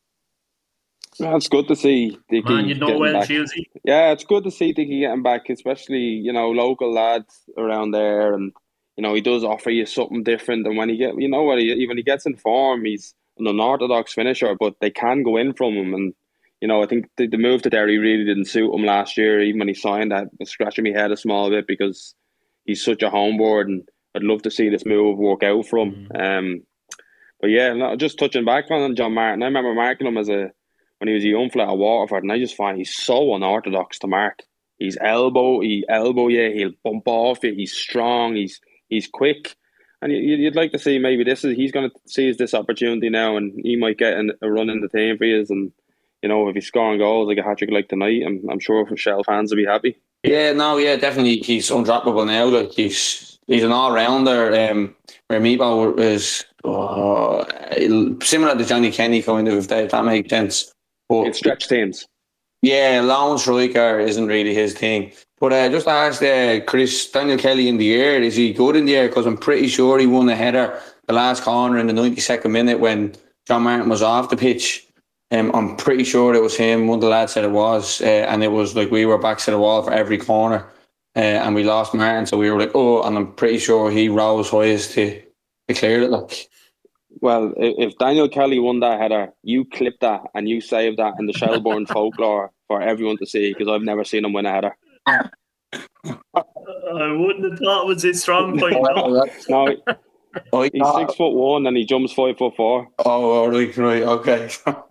Well, it's good to see Dickie
Man, you know
getting
well,
back.
Chelsea.
Yeah, it's good to see Dickie getting back, especially, you know, local lads around there, and you know, he does offer you something different. And when he get, you know, when he when he gets in form, he's an unorthodox finisher, but they can go in from him. And you know, I think the, the move to Derry really didn't suit him last year. Even when he signed, that was scratching my head a small bit because he's such a homeboard, and I'd love to see this move work out for him. Mm-hmm. Um, but yeah, just touching back on John Martin, I remember marking him as a when he was a young fella at Waterford, and I just find he's so unorthodox to mark. He's elbow, he elbow you, he'll bump off you. He's strong, he's he's quick, and you'd like to see maybe this is he's going to seize this opportunity now, and he might get a run in the team for you. And you know, if he's scoring goals like a hat trick like tonight, I'm I'm sure Shell fans will be happy.
Yeah, no, yeah, definitely, he's undroppable now. Like he's he's an all rounder. Um, where Meatball is uh, similar to Johnny Kenny, kind of, if that, if that makes sense. But
it's stretch teams.
Yeah, lone striker isn't really his thing. But uh, just asked uh, Chris, Daniel Kelly in the air, is he good in the air? Because I'm pretty sure he won a header the last corner in the ninety-second minute when John Martin was off the pitch. Um, I'm pretty sure it was him. One of the lads said it was. Uh, and it was like we were back to the wall for every corner. Uh, and we lost Martin. So we were like, oh, and I'm pretty sure he rose highest to, to clear it. Like.
Well, if Daniel Kelly won that header, you clip that and you save that in the Shelbourne folklore for everyone to see, because I've never seen him win a header.
I wouldn't have thought it was his strong point. No,
no Oh, he's uh, six foot one and he jumps five foot four.
Oh, right, right, okay.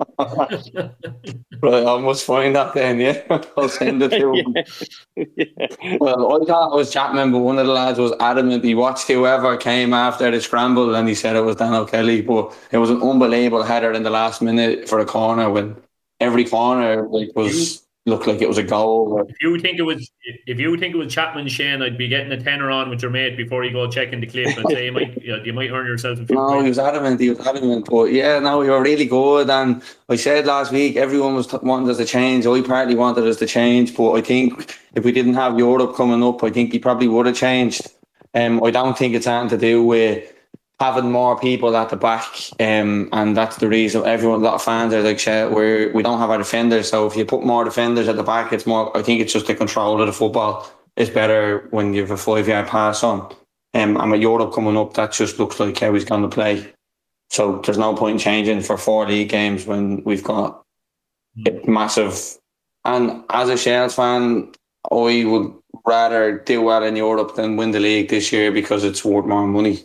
Right, I must find that then, yeah. I'll send it to him. Yeah. Yeah. Well, I thought it was Chapman, but one of the lads was adamant. He watched whoever came after the scramble and he said it was Daniel Kelly, but it was an unbelievable header in the last minute for a corner when every corner like was looked like it was a goal.
If you think it was, if you think it was Chapman, Shane, I'd be getting a tenner on with your mate before you go checking the clip and say you might, you, know, you might earn yourself a few.
No, points. He was adamant. He was adamant. But yeah, no, we were really good. And I said last week, everyone was t- wanting us to change. I partly wanted us to change, but I think if we didn't have Europe coming up, I think he probably would have changed. Um, I don't think it's anything to do with having more people at the back, um, and that's the reason everyone, a lot of fans are like, shit, we're, we don't have our defenders, so if you put more defenders at the back, it's more, I think it's just the control of the football is better when you have a five yard pass on. Um, and with Europe coming up, that just looks like how he's going to play. So there's no point in changing for four league games when we've got a massive, and as a Shells fan, I would rather do well in Europe than win the league this year because it's worth more money.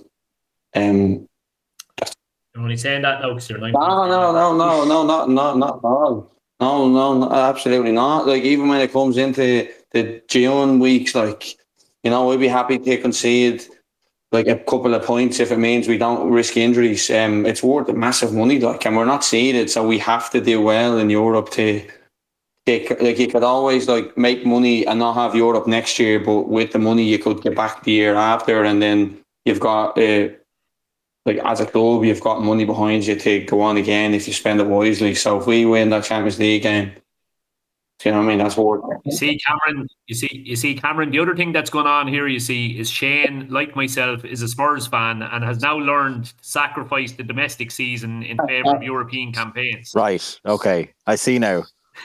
Um,
You're only saying that now because you're nine.
No, no, no, no, no, not, not, not, no, no, no, no, absolutely not. Like even when it comes into the June weeks, like you know, we'd be happy to concede like a couple of points if it means we don't risk injuries. Um, it's worth massive money, like, and we're not seeded, so we have to do well in Europe to. Take, like you could always like make money and not have Europe next year, but with the money you could get back the year after, and then you've got. Uh, Like as a club, you've got money behind you to go on again if you spend it wisely. So if we win that Champions League game, you know what I mean? That's worth it.
You see, Cameron. You see, you see, Cameron. The other thing that's going on here, you see, is Shane, like myself, is a Spurs fan and has now learned to sacrifice the domestic season in favour of European campaigns.
Right. Okay. I see now.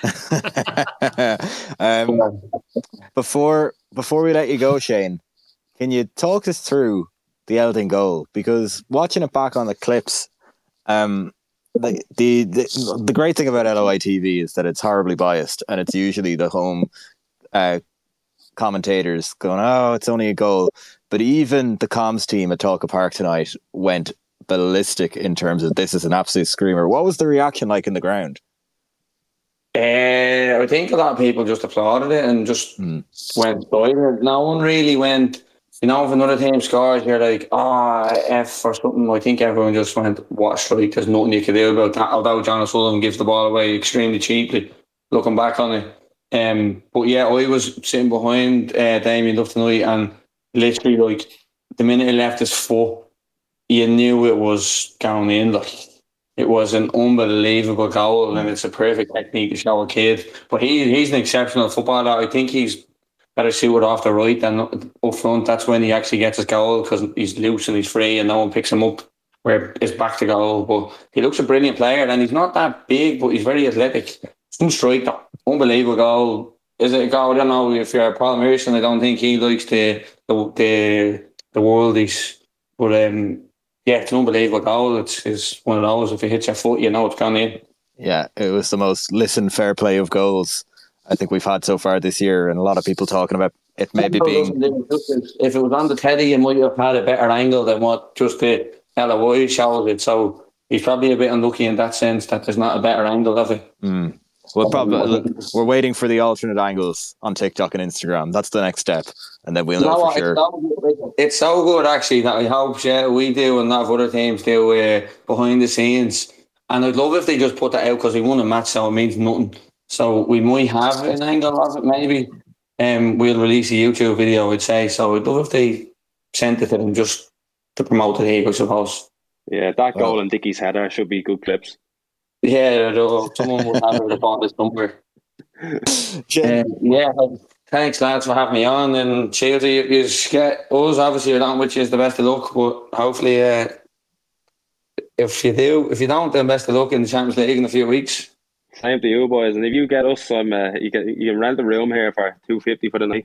um, before before we let you go, Shane, can you talk us through the Elden goal? Because watching it back on the clips, um, the, the the the great thing about L O I T V is that it's horribly biased, and it's usually the home uh, commentators going, "Oh, it's only a goal." But even the comms team at Talca Park tonight went ballistic in terms of this is an absolute screamer. What was the reaction like in the ground?
Uh, I think a lot of people just applauded it and just mm. went silent. No one really went. You know, if another team scores, you're like, ah, oh, F or something. I think everyone just went, what a strike, there's nothing you can do about that. Although John O'Sullivan gives the ball away extremely cheaply, looking back on it. Um, but yeah, I was sitting behind uh, Damien Duff tonight, and literally, like, the minute he left his foot, you knew it was going in. Like, it was an unbelievable goal, and it's a perfect technique to show a kid. But he he's an exceptional footballer. I think he's better suited off the right than up front. That's when he actually gets his goal, because he's loose and he's free and no one picks him up where it's back to goal. But he looks a brilliant player, and he's not that big, but he's very athletic. Some strike, unbelievable goal. Is it a goal? I don't know if you're a Paul Merson. I don't think he likes the the the, the worldies. But um, yeah, it's an unbelievable goal. It's, it's one of those, if it hits your foot, you know it's gone in.
Yeah, it was the most listen fair play of goals I think we've had so far this year, and a lot of people talking about it maybe being...
If it was on the telly, you might have had a better angle than what just the L O I shows it. So he's probably a bit unlucky in that sense that there's not a better angle of it.
Mm. Well, probably we're waiting for the alternate angles on TikTok and Instagram. That's the next step, and then we'll know no, for sure.
So, it's so good, actually, that I hope yeah, we do and a lot of other teams do uh, behind the scenes. And I'd love if they just put that out, because we won a match, so it means nothing. So we might have an angle of it, maybe. Um, we'll release a YouTube video, I'd say. So I'd love if they sent it to them just to promote the league, I suppose.
Yeah, that goal
well,
and Dickie's header should be good clips.
Yeah, someone would have it upon this number. uh, yeah, thanks, lads, for having me on. And cheers, you, you get us, obviously, you're not, which is the best of luck. But hopefully, uh, if you do, if you don't, then best of luck in the Champions League in a few weeks.
Same to you, boys. And if you get us some, uh, you can you can rent a room here for two fifty for the night.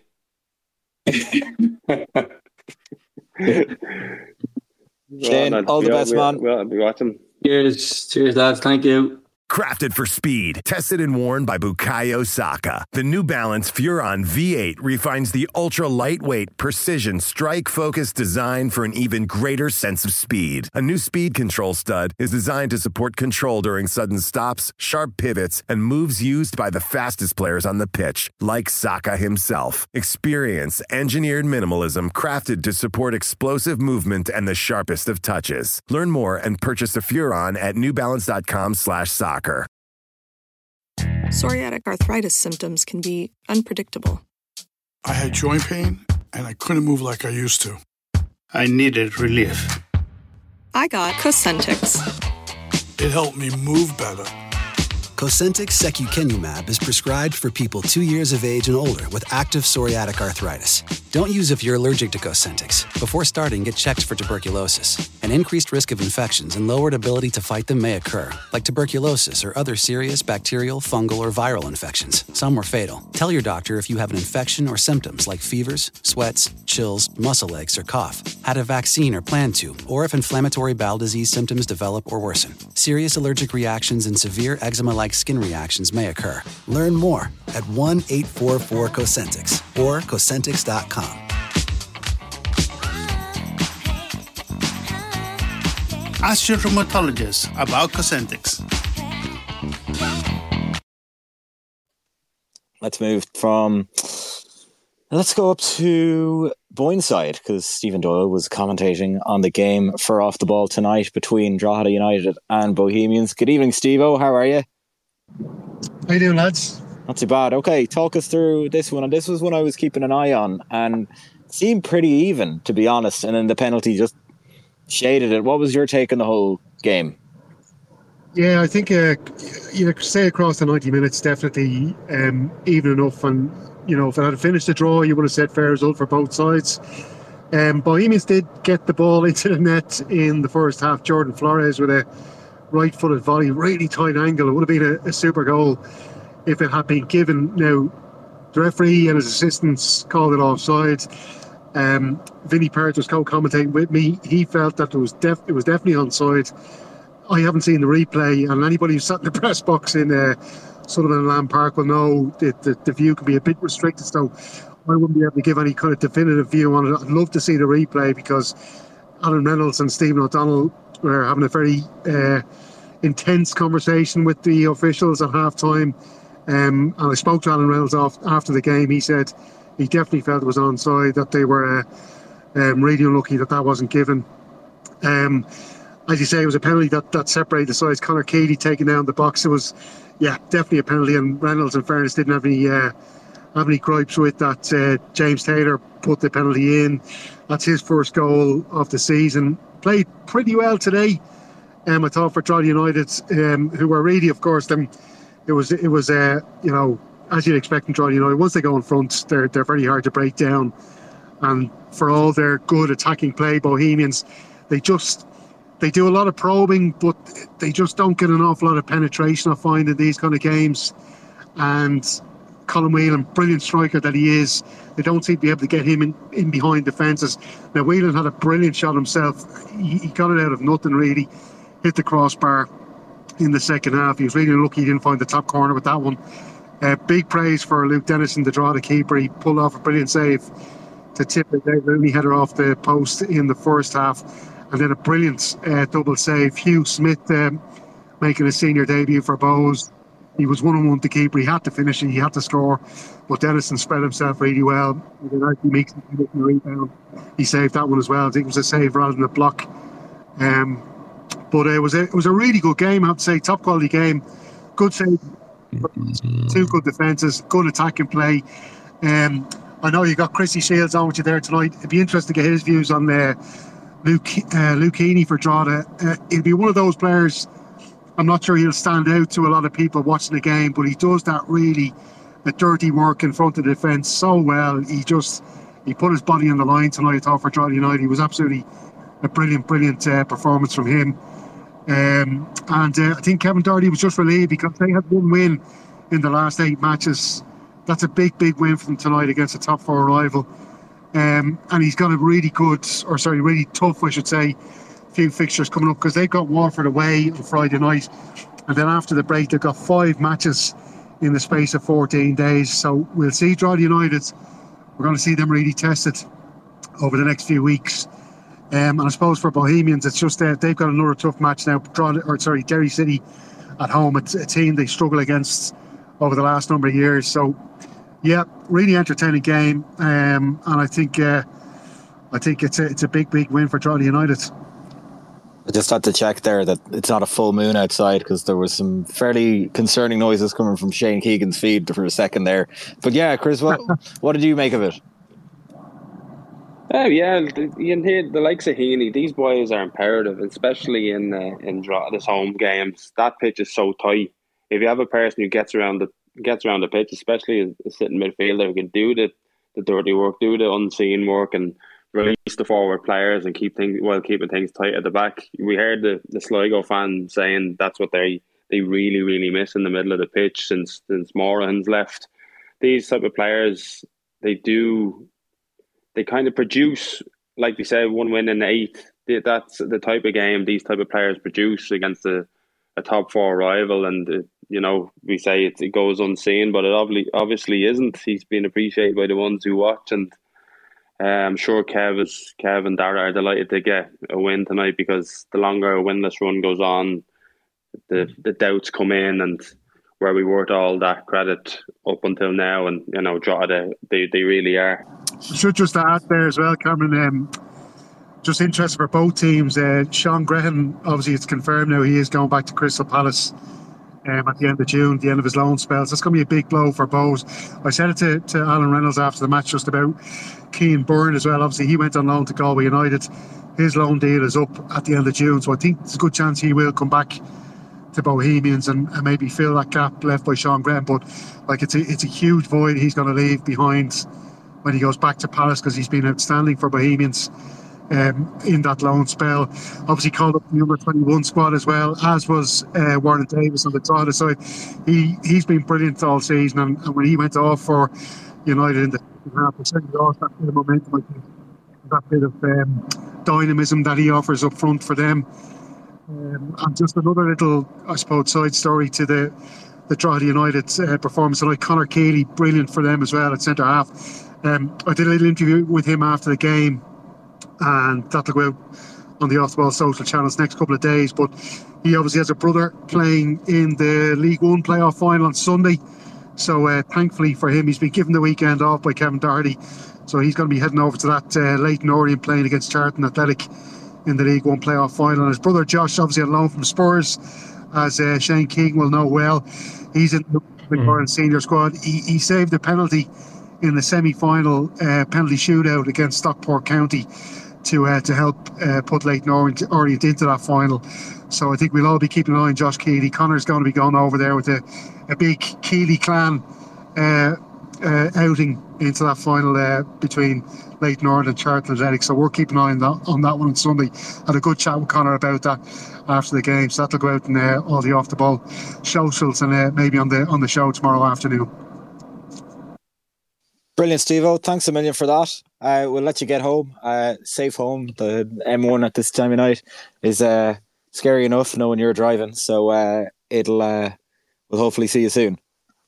Shane, well, all the best, we'll, man.
Well, I'll be watching.
Cheers, cheers, lads. Thank you.
Crafted for speed, tested and worn by Bukayo Saka. The New Balance Furon V eight refines the ultra-lightweight, precision, strike-focused design for an even greater sense of speed. A new speed control stud is designed to support control during sudden stops, sharp pivots, and moves used by the fastest players on the pitch, like Saka himself. Experience engineered minimalism crafted to support explosive movement and the sharpest of touches. Learn more and purchase a Furon at newbalance.com slash soccer.
Psoriatic arthritis symptoms can be unpredictable.
I had joint pain, and I couldn't move like I used to.
I needed relief.
I got Cosentyx.
It helped me move better.
Cosentyx secukinumab is prescribed for people two years of age and older with active psoriatic arthritis. Don't use if you're allergic to Cosentyx. Before starting, get checked for tuberculosis. An increased risk of infections and lowered ability to fight them may occur, like tuberculosis or other serious bacterial, fungal, or viral infections. Some are fatal. Tell your doctor if you have an infection or symptoms like fevers, sweats, chills, muscle aches, or cough, had a vaccine or plan to, or if inflammatory bowel disease symptoms develop or worsen. Serious allergic reactions and severe eczema-like skin reactions may occur. Learn more at one eight four four Cosentyx or Cosentyx dot com.
Ask your rheumatologist about Cosentyx.
Let's move from... Let's go up to Boyneside, because Stephen Doyle was commentating on the game for Off the Ball tonight between Drogheda United and Bohemians. Good evening, Steve-O. How are you?
How you doing, lads?
Not too bad. Okay, talk us through this one. And this was one I was keeping an eye on, and it seemed pretty even, to be honest. And then the penalty just shaded it. What was your take on the whole game?
Yeah, I think uh, you know, say across the ninety minutes, definitely um, even enough. And you know, if it had finished a draw, you would have said fair result for both sides. Um, Bohemians did get the ball into the net in the first half. Jordan Flores with a right-footed volley, really tight angle. It would have been a, a super goal if it had been given. Now, the referee and his assistants called it offside. Um, Vinnie Perth was co-commentating with me. He felt that it was def- it was definitely onside. I haven't seen the replay, and anybody who sat in the press box in uh, Sullivan and Lamb Park will know that the, the view can be a bit restricted, so I wouldn't be able to give any kind of definitive view on it. I'd love to see the replay, because Alan Reynolds and Stephen O'Donnell were having a very uh, intense conversation with the officials at half time. Um, and I spoke to Alan Reynolds off, after the game. He said he definitely felt it was onside, that they were uh, um, really unlucky that that wasn't given. Um, as you say, it was a penalty that, that separated the sides. Conor Keady taking down the box. It was, yeah, definitely a penalty. And Reynolds, in fairness, didn't have any uh, have any gripes with that. Uh, James Taylor put the penalty in. That's his first goal of the season. Played pretty well today. Um, I thought for Drogheda United, um, who were really, of course, them, it was, it was, uh, you know, as you'd expect in Drogheda United, once they go in front, they're they're very hard to break down. And for all their good attacking play, Bohemians, they just they do a lot of probing, but they just don't get an awful lot of penetration, I find, in these kind of games. And Colin Whelan, brilliant striker that he is, they don't seem to be able to get him in, in behind defences. Now, Whelan had a brilliant shot himself. He, he got it out of nothing, really. Hit the crossbar in the second half. He was really lucky he didn't find the top corner with that one. Uh, big praise for Luke Dennison, the Drogheda keeper. He pulled off a brilliant save to tip it. They only header off the post in the first half. And then a brilliant uh, double save. Hugh Smith um, making a senior debut for Bohs. He was one-on-one with the keeper. He had to finish it. He had to score. But Dennison spread himself really well. He makes the rebound. He saved that one as well. I think it was a save rather than a block. Um, but it was a, it was a really good game, I have to say. Top quality game. Good save. Two good defences. Good attacking play. Um, I know you got Chrissy Shields on with you there tonight. It'd be interesting to get his views on uh, Luke uh, Luke Heaney for Drogheda. Uh, he'll be one of those players. I'm not sure he'll stand out to a lot of people watching the game, but he does that really the dirty work in front of the defence so well. He just he put his body on the line tonight, I thought, for Drogheda United. He was absolutely a brilliant, brilliant uh, performance from him. Um, and uh, I think Kevin Doherty was just relieved because they had one win in the last eight matches. That's a big, big win for them tonight against a top four rival. Um, and he's got a really good, or sorry, really tough, I should say, few fixtures coming up, because they've got Waterford away on Friday night. And then after the break, they've got five matches in the space of fourteen days. So we'll see Drogheda United. We're going to see them really tested over the next few weeks. Um, and I suppose for Bohemians, it's just uh, they've got another tough match now. Drogheda, or sorry, Derry City at home. It's a team they struggle against over the last number of years. So, yeah, really entertaining game, um, and I think uh, I think it's a it's a big big win for Drogheda United.
I just had to check there that it's not a full moon outside, because there was some fairly concerning noises coming from Shane Keegan's feed for a second there. But yeah, Chris, what what did you make of it?
Oh yeah, you can hear the likes of Heaney. These boys are imperative, especially in uh, in Drogheda's home games. That pitch is so tight. If you have a person who gets around the gets around the pitch, especially a sitting midfielder who can do the, the dirty work, do the unseen work, and release the forward players and keep things while keeping things tight at the back. We heard the, the Sligo fan saying that's what they they really really miss in the middle of the pitch since since Morahan's left. These type of players, they do. They kind of produce, like we said, one win in eight. That's the type of game these type of players produce against a, a top four rival. And, it, you know, we say it, it goes unseen, but it obviously, obviously isn't. He's been appreciated by the ones who watch. And uh, I'm sure Kev, is, Kev and Dara are delighted to get a win tonight, because the longer a winless run goes on, the, the doubts come in, and where we worked all that credit up until now. And, you know, Drogheda, they, they really are.
Should just add there as well, Cameron, um, just interested for both teams. Uh, Sean Grehan, obviously it's confirmed now he is going back to Crystal Palace um, at the end of June, the end of his loan spell. So it's going to be a big blow for Bohs. I said it to, to Alan Reynolds after the match just about Keane Byrne as well. Obviously he went on loan to Galway United. His loan deal is up at the end of June, so I think there's a good chance he will come back to Bohemians and, and maybe fill that gap left by Sean Grehan. But like it's a, it's a huge void he's going to leave behind when he goes back to Palace, because he's been outstanding for Bohemians um, in that loan spell. Obviously called up the number twenty-one squad as well, as was uh, Warren Davis on the Drogheda side. He, he's been brilliant all season, and, and when he went off for United in the second half, he certainly lost that bit of momentum, I think, that bit of um, dynamism that he offers up front for them. Um, and just another little, I suppose, side story to the the Drogheda United uh, performance tonight. Conor Keeley, brilliant for them as well at centre half. Um, I did a little interview with him after the game, and that'll go out on the Off the Ball social channels next couple of days. But he obviously has a brother playing in the League One playoff final on Sunday, so uh, thankfully for him, he's been given the weekend off by Kevin Doherty, so he's going to be heading over to that uh, Leyton Orient playing against Charlton Athletic in the League One playoff final. And his brother Josh, obviously on loan from Spurs, as uh, Shane Keegan will know well, he's in the mm. senior squad. He, he saved a penalty in the semi-final uh, penalty shootout against Stockport County to uh, to help uh, put Leyton Orient into that final. So I think we'll all be keeping an eye on Josh Keeley. Connor's going to be going over there with a, a big Keeley clan uh, uh, outing into that final uh, between Leyton Orient and Charlton Athletic. So we're keeping an eye on that, on that one on Sunday. Had a good chat with Connor about that after the game. So that'll go out in uh, all the off the ball socials and uh, maybe on the on the show tomorrow afternoon.
Brilliant, Steve-O. Thanks a million for that. Uh, we'll let you get home. Uh, safe home. The M one at this time of night is uh, scary enough knowing you're driving. So uh, it'll uh, we'll hopefully see you soon.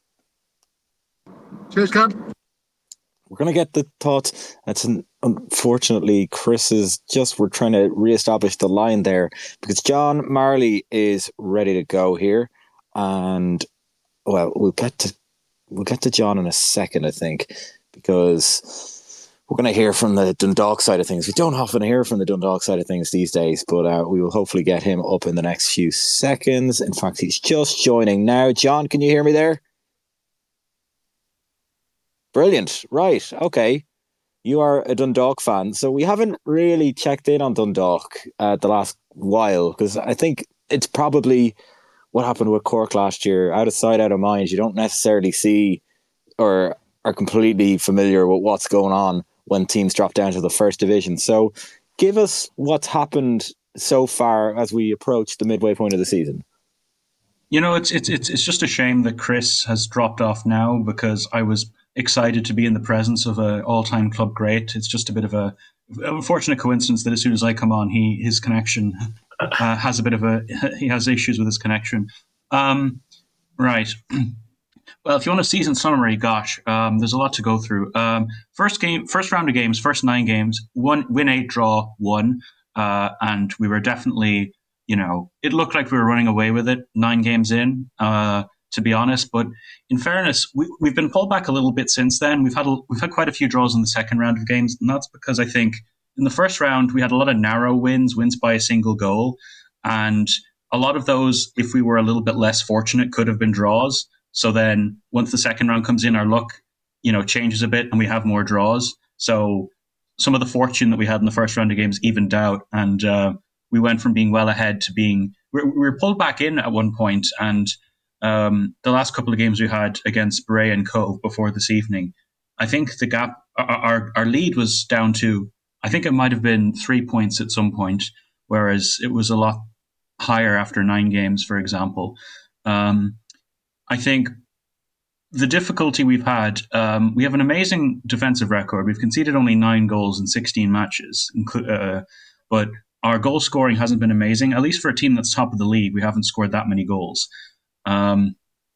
Cheers, Cam.
We're going to get the thoughts. It's an, unfortunately, Chris is just, we're trying to re-establish the line there because John Marley is ready to go here. And, well, we'll get to we'll get to John in a second, I think, because we're going to hear from the Dundalk side of things. We don't often hear from the Dundalk side of things these days, but uh, we will hopefully get him up in the next few seconds. In fact, he's just joining now. John, can you hear me there? Brilliant. Right. Okay. You are a Dundalk fan. So we haven't really checked in on Dundalk uh, the last while because I think it's probably what happened with Cork last year. Out of sight, out of mind. You don't necessarily see or are completely familiar with what's going on when teams drop down to the first division. So give us what's happened so far as we approach the midway point of the season.
You know, it's it's it's it's just a shame that Chris has dropped off now because I was excited to be in the presence of an all-time club great. It's just a bit of a unfortunate coincidence that as soon as I come on, he his connection uh, has a bit of a he has issues with his connection. Um, right. Well, if you want a season summary, gosh, um, there's a lot to go through. Um, first game, first round of games, first nine games, one win eight, draw one, uh, and we were definitely, you know, it looked like we were running away with it nine games in. Uh, to be honest, but in fairness, we, we've been pulled back a little bit since then. We've had a, we've had quite a few draws in the second round of games, and that's because I think in the first round we had a lot of narrow wins, wins by a single goal, and a lot of those, if we were a little bit less fortunate, could have been draws. So then once the second round comes in, our luck, you know, changes a bit and we have more draws. So some of the fortune that we had in the first round of games evened out, and uh, we went from being well ahead to being we we were pulled back in at one point, and Um, the last couple of games we had against Bray and Cove before this evening, I think the gap, our our lead was down to, I think it might have been three points at some point, whereas it was a lot higher after nine games, for example. Um, I think the difficulty we've had, um, we have an amazing defensive record. We've conceded only nine goals in sixteen matches, uh, but our goal scoring hasn't been amazing. At least for a team that's top of the league, we haven't scored that many goals. Um,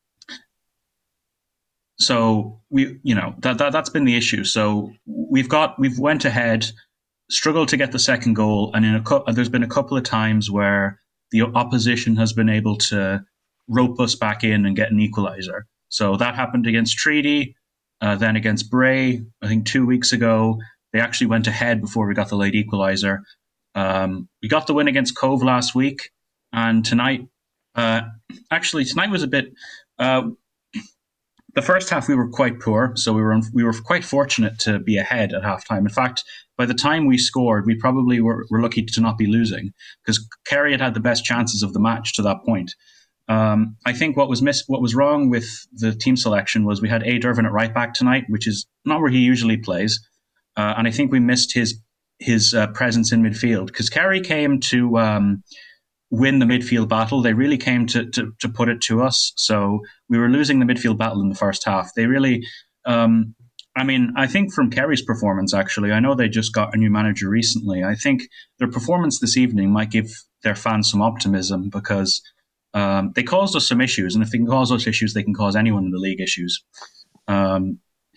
so we, you know, that, that, that's been the issue. So we've got, we've went ahead, struggled to get the second goal. And in a co- there's been a couple of times where the opposition has been able to rope us back in and get an equalizer. So that happened against Treaty, uh, then against Bray, I think two weeks ago. They actually went ahead before we got the late equalizer. Um, we got the win against Cove last week, and tonight, Uh, actually, tonight was a bit. Uh, the first half we were quite poor, so we were we were quite fortunate to be ahead at halftime. In fact, by the time we scored, we probably were, were lucky to not be losing because Kerry had had the best chances of the match to that point. Um, I think what was miss, what was wrong with the team selection was we had A. Dervin at right back tonight, which is not where he usually plays, uh, and I think we missed his his uh, presence in midfield because Kerry came to. Um, win the midfield battle. They really came to, to to put it to us. So we were losing the midfield battle in the first half. They really, um, I mean, I think from Kerry's performance, actually, I know they just got a new manager recently. I think their performance this evening might give their fans some optimism because um, they caused us some issues. And if they can cause us issues, they can cause anyone in the league issues. Um,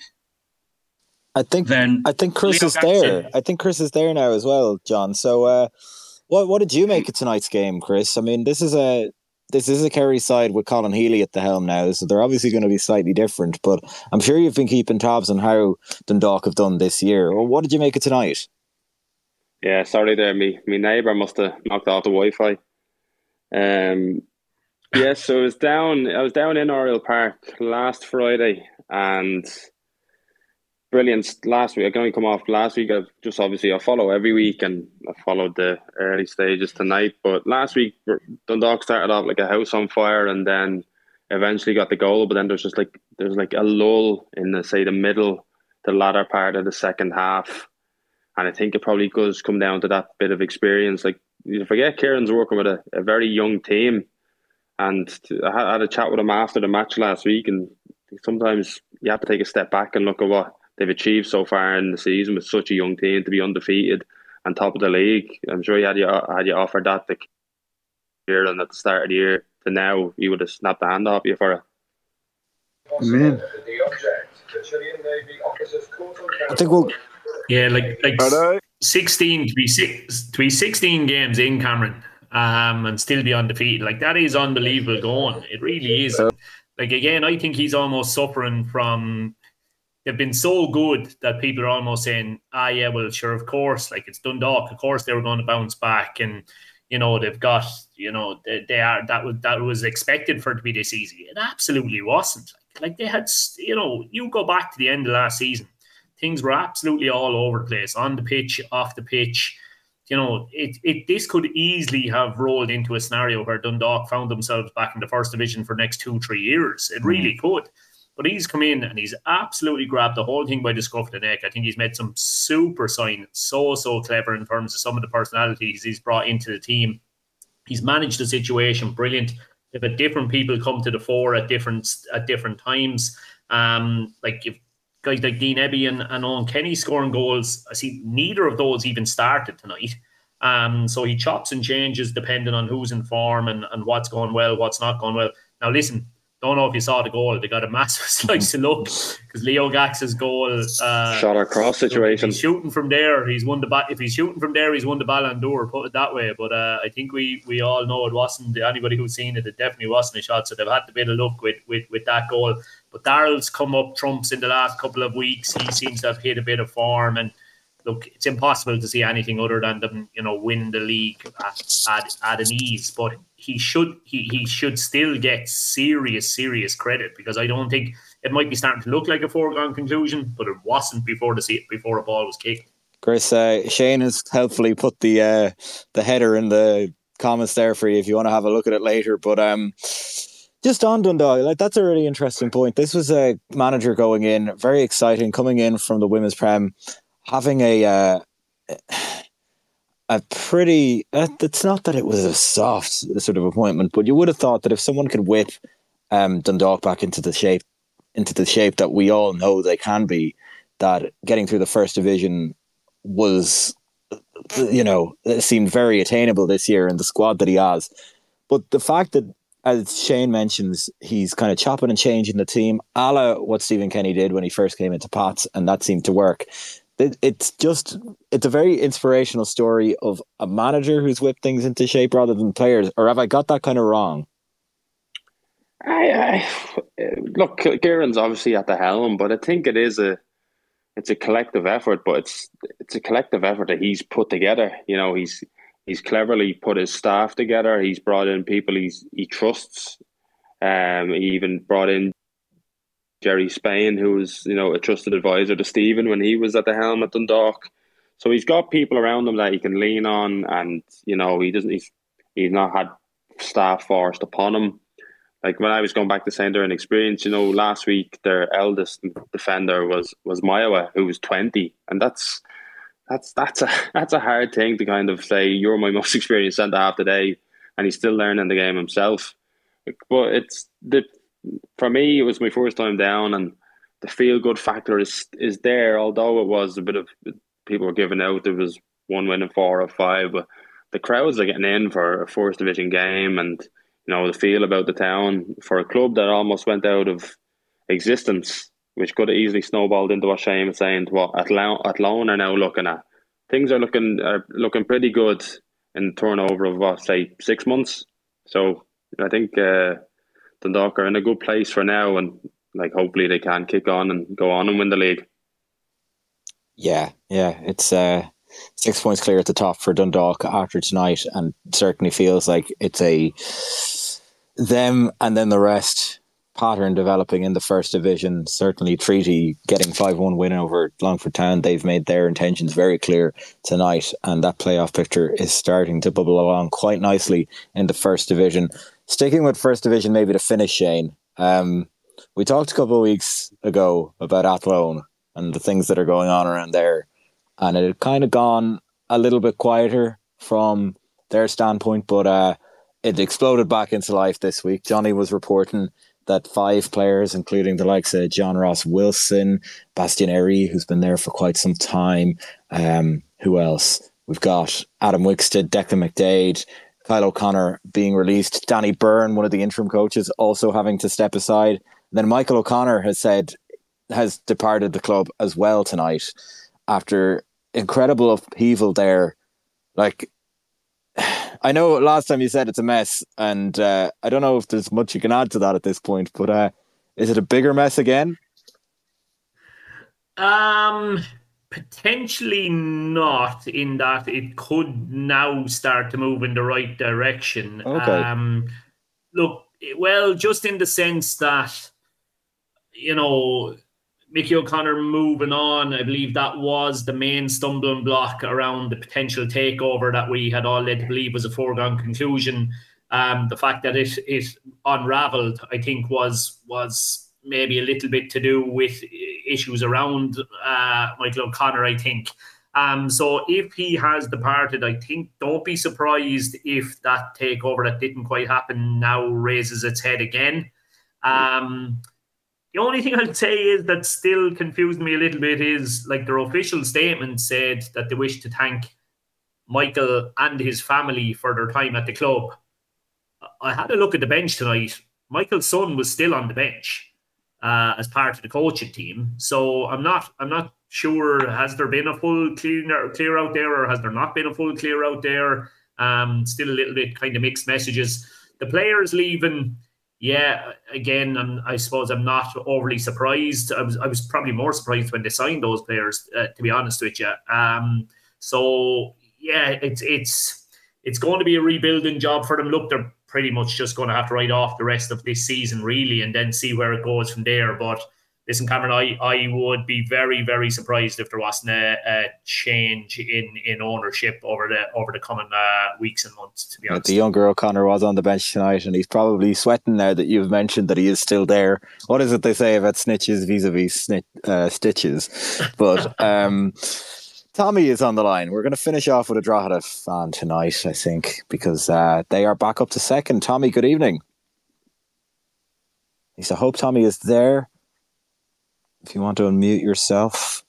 I think
then
I think Chris
Leo
is there. I think Chris is there now as well, John. So, uh, What what did you make of tonight's game, Chris? I mean, this is a this is a Kerry side with Colin Healy at the helm now, so they're obviously going to be slightly different. But I'm sure you've been keeping tabs on how Dundalk have done this year. Well, what did you make of tonight?
Yeah, sorry there, me my neighbour must have knocked off the Wi-Fi. Um, yeah, so I was down. I was down in Oriel Park last Friday, and brilliant last week. I can only come off last week. I've just obviously I follow every week, and I followed the early stages tonight. But last week Dundalk started off like a house on fire, and then eventually got the goal. But then there's just like there's like a lull in the say the middle, the latter part of the second half, and I think it probably does come down to that bit of experience. Like you forget, Kieran's working with a, a very young team, and I had a chat with him after the match last week, and sometimes you have to take a step back and look at what they've achieved so far in the season with such a young team to be undefeated and top of the league. I'm sure you had you had you offered that the year and at the start of the year to now, you would have snapped the hand off you for it.
Man,
I think we'll.
Yeah, like like sixteen to be six to be sixteen games in, Cameron, um, and still be undefeated. Like that is unbelievable going. It really is. Like again, I think he's almost suffering from. They've been so good that people are almost saying, "Ah, yeah, well, sure, of course, like it's Dundalk. Of course, they were going to bounce back, and you know they've got, you know, they, they are that was that was expected for it to be this easy. It absolutely wasn't. Like, like they had, you know, you go back to the end of last season, things were absolutely all over the place on the pitch, off the pitch. You know, it it this could easily have rolled into a scenario where Dundalk found themselves back in the first division for the next two, three years. It really could. But he's come in and he's absolutely grabbed the whole thing by the scruff of the neck. I think he's made some super signings, so, so clever in terms of some of the personalities he's brought into the team. He's managed the situation brilliant. They've had different people come to the fore at different at different times. Um, like if guys like Dean Ebby and, and Owen Kenny scoring goals, I see neither of those even started tonight. Um, so he chops and changes depending on who's in form and, and what's going well, what's not going well. Now listen, don't know if you saw the goal. They got a massive slice of luck because Leo Gax's goal uh,
shot across situation.
He's shooting from there. He's won the ba- If he's shooting from there, he's won the Ballon d'Or. Put it that way. But uh, I think we we all know it wasn't. Anybody who's seen it, it definitely wasn't a shot. So they've had a bit of luck with with, with that goal. But Darrell's come up trumps in the last couple of weeks. He seems to have hit a bit of form and. Look, it's impossible to see anything other than them, you know, win the league at, at, at an ease. But he should he he should still get serious, serious credit because I don't think it might be starting to look like a foregone conclusion, but it wasn't before the before a ball was kicked.
Chris, uh, Shane has helpfully put the uh, the header in the comments there for you if you want to have a look at it later. But um, just on Dundalk, like that's a really interesting point. This was a manager going in, very exciting, coming in from the Women's Prem. Having a uh, a pretty, uh, it's not that it was a soft sort of appointment, but you would have thought that if someone could whip um, Dundalk back into the shape, into the shape that we all know they can be, that getting through the first division was, you know, it seemed very attainable this year in the squad that he has. But the fact that, as Shane mentions, he's kind of chopping and changing the team, a la what Stephen Kenny did when he first came into Pats, and that seemed to work. It's just, it's a very inspirational story of a manager who's whipped things into shape rather than players. Or have I got that kind of wrong?
I, I look, Kieran's obviously at the helm, but I think it is a, it's a collective effort. But it's it's a collective effort that he's put together. You know, he's he's cleverly put his staff together. He's brought in people he's he trusts. Um, he even brought in Jerry Spain, who was, you know, a trusted advisor to Stephen when he was at the helm at Dundalk. So he's got people around him that he can lean on, and you know, he doesn't. He's he's not had staff forced upon him. Like when I was going back to saying they're inexperienced, you know, last week their eldest defender was was Maiwa, who was twenty, and that's that's that's a that's a hard thing to kind of say. You're my most experienced centre half today, and he's still learning the game himself. But it's the. For me, it was my first time down, and the feel-good factor is is there. Although it was a bit of people were giving out, there was one win in four or five, but the crowds are getting in for a first division game, and you know the feel about the town for a club that almost went out of existence, which could have easily snowballed into what Shane was saying. What Athlone are now looking at, things are looking are looking pretty good in turnover of what say six months. So I think. Uh, Dundalk are in a good place for now, and like hopefully they can kick on and go on and win the league.
Yeah, yeah, it's uh, six points clear at the top for Dundalk after tonight, and certainly feels like it's a them and then the rest pattern developing in the first division. Certainly Treaty getting five one win over Longford Town. They've made their intentions very clear tonight, and that playoff picture is starting to bubble along quite nicely in the first division. Sticking with first division, maybe to finish, Shane. Um, we talked a couple of weeks ago about Athlone and the things that are going on around there, and it had kind of gone a little bit quieter from their standpoint, but uh, it exploded back into life this week. Johnny was reporting that five players, including the likes of John Ross Wilson, Bastien Airy, who's been there for quite some time. Um, who else? We've got Adam Wickstead, Declan McDade, Kyle O'Connor being released, Danny Byrne, one of the interim coaches, also having to step aside. And then Michael O'Connor has said has departed the club as well tonight after incredible upheaval there. Like, I know last time you said it's a mess, and uh, I don't know if there's much you can add to that at this point, but uh, is it a bigger mess again?
Um, potentially not, in that it could now start to move in the right direction.
Okay.
Um, look, well, just in the sense that, you know, Mickey O'Connor moving on, I believe that was the main stumbling block around the potential takeover that we had all led to believe was a foregone conclusion. Um, the fact that it it unravelled, I think, was was maybe a little bit to do with issues around uh, Michael O'Connor, I think. Um, so if he has departed, I think don't be surprised if that takeover that didn't quite happen now raises its head again. Um The only thing I'd say is that still confused me a little bit is, like, their official statement said that they wish to thank Michael and his family for their time at the club. I had a look at the bench tonight. Michael's son was still on the bench uh, as part of the coaching team. So I'm not I'm not sure, has there been a full clear, clear out there, or has there not been a full clear out there? Um, still a little bit kind of mixed messages. The players leaving... Yeah, again, I'm, I suppose I'm not overly surprised. I was I was probably more surprised when they signed those players, uh, to be honest with you. Um, so yeah, it's it's it's going to be a rebuilding job for them. Look, they're pretty much just going to have to write off the rest of this season, really, and then see where it goes from there. But listen, Cameron, I, I would be very, very surprised if there wasn't a, a change in, in ownership over the over the coming uh, weeks and months, to be honest.
The younger O'Connor was on the bench tonight, and he's probably sweating now that you've mentioned that he is still there. What is it they say about snitches vis-a-vis snit, uh, stitches? But um, Tommy is on the line. We're going to finish off with a Drogheda fan tonight, I think, because uh, they are back up to second. Tommy, good evening. I hope Tommy is there. If you want to unmute yourself.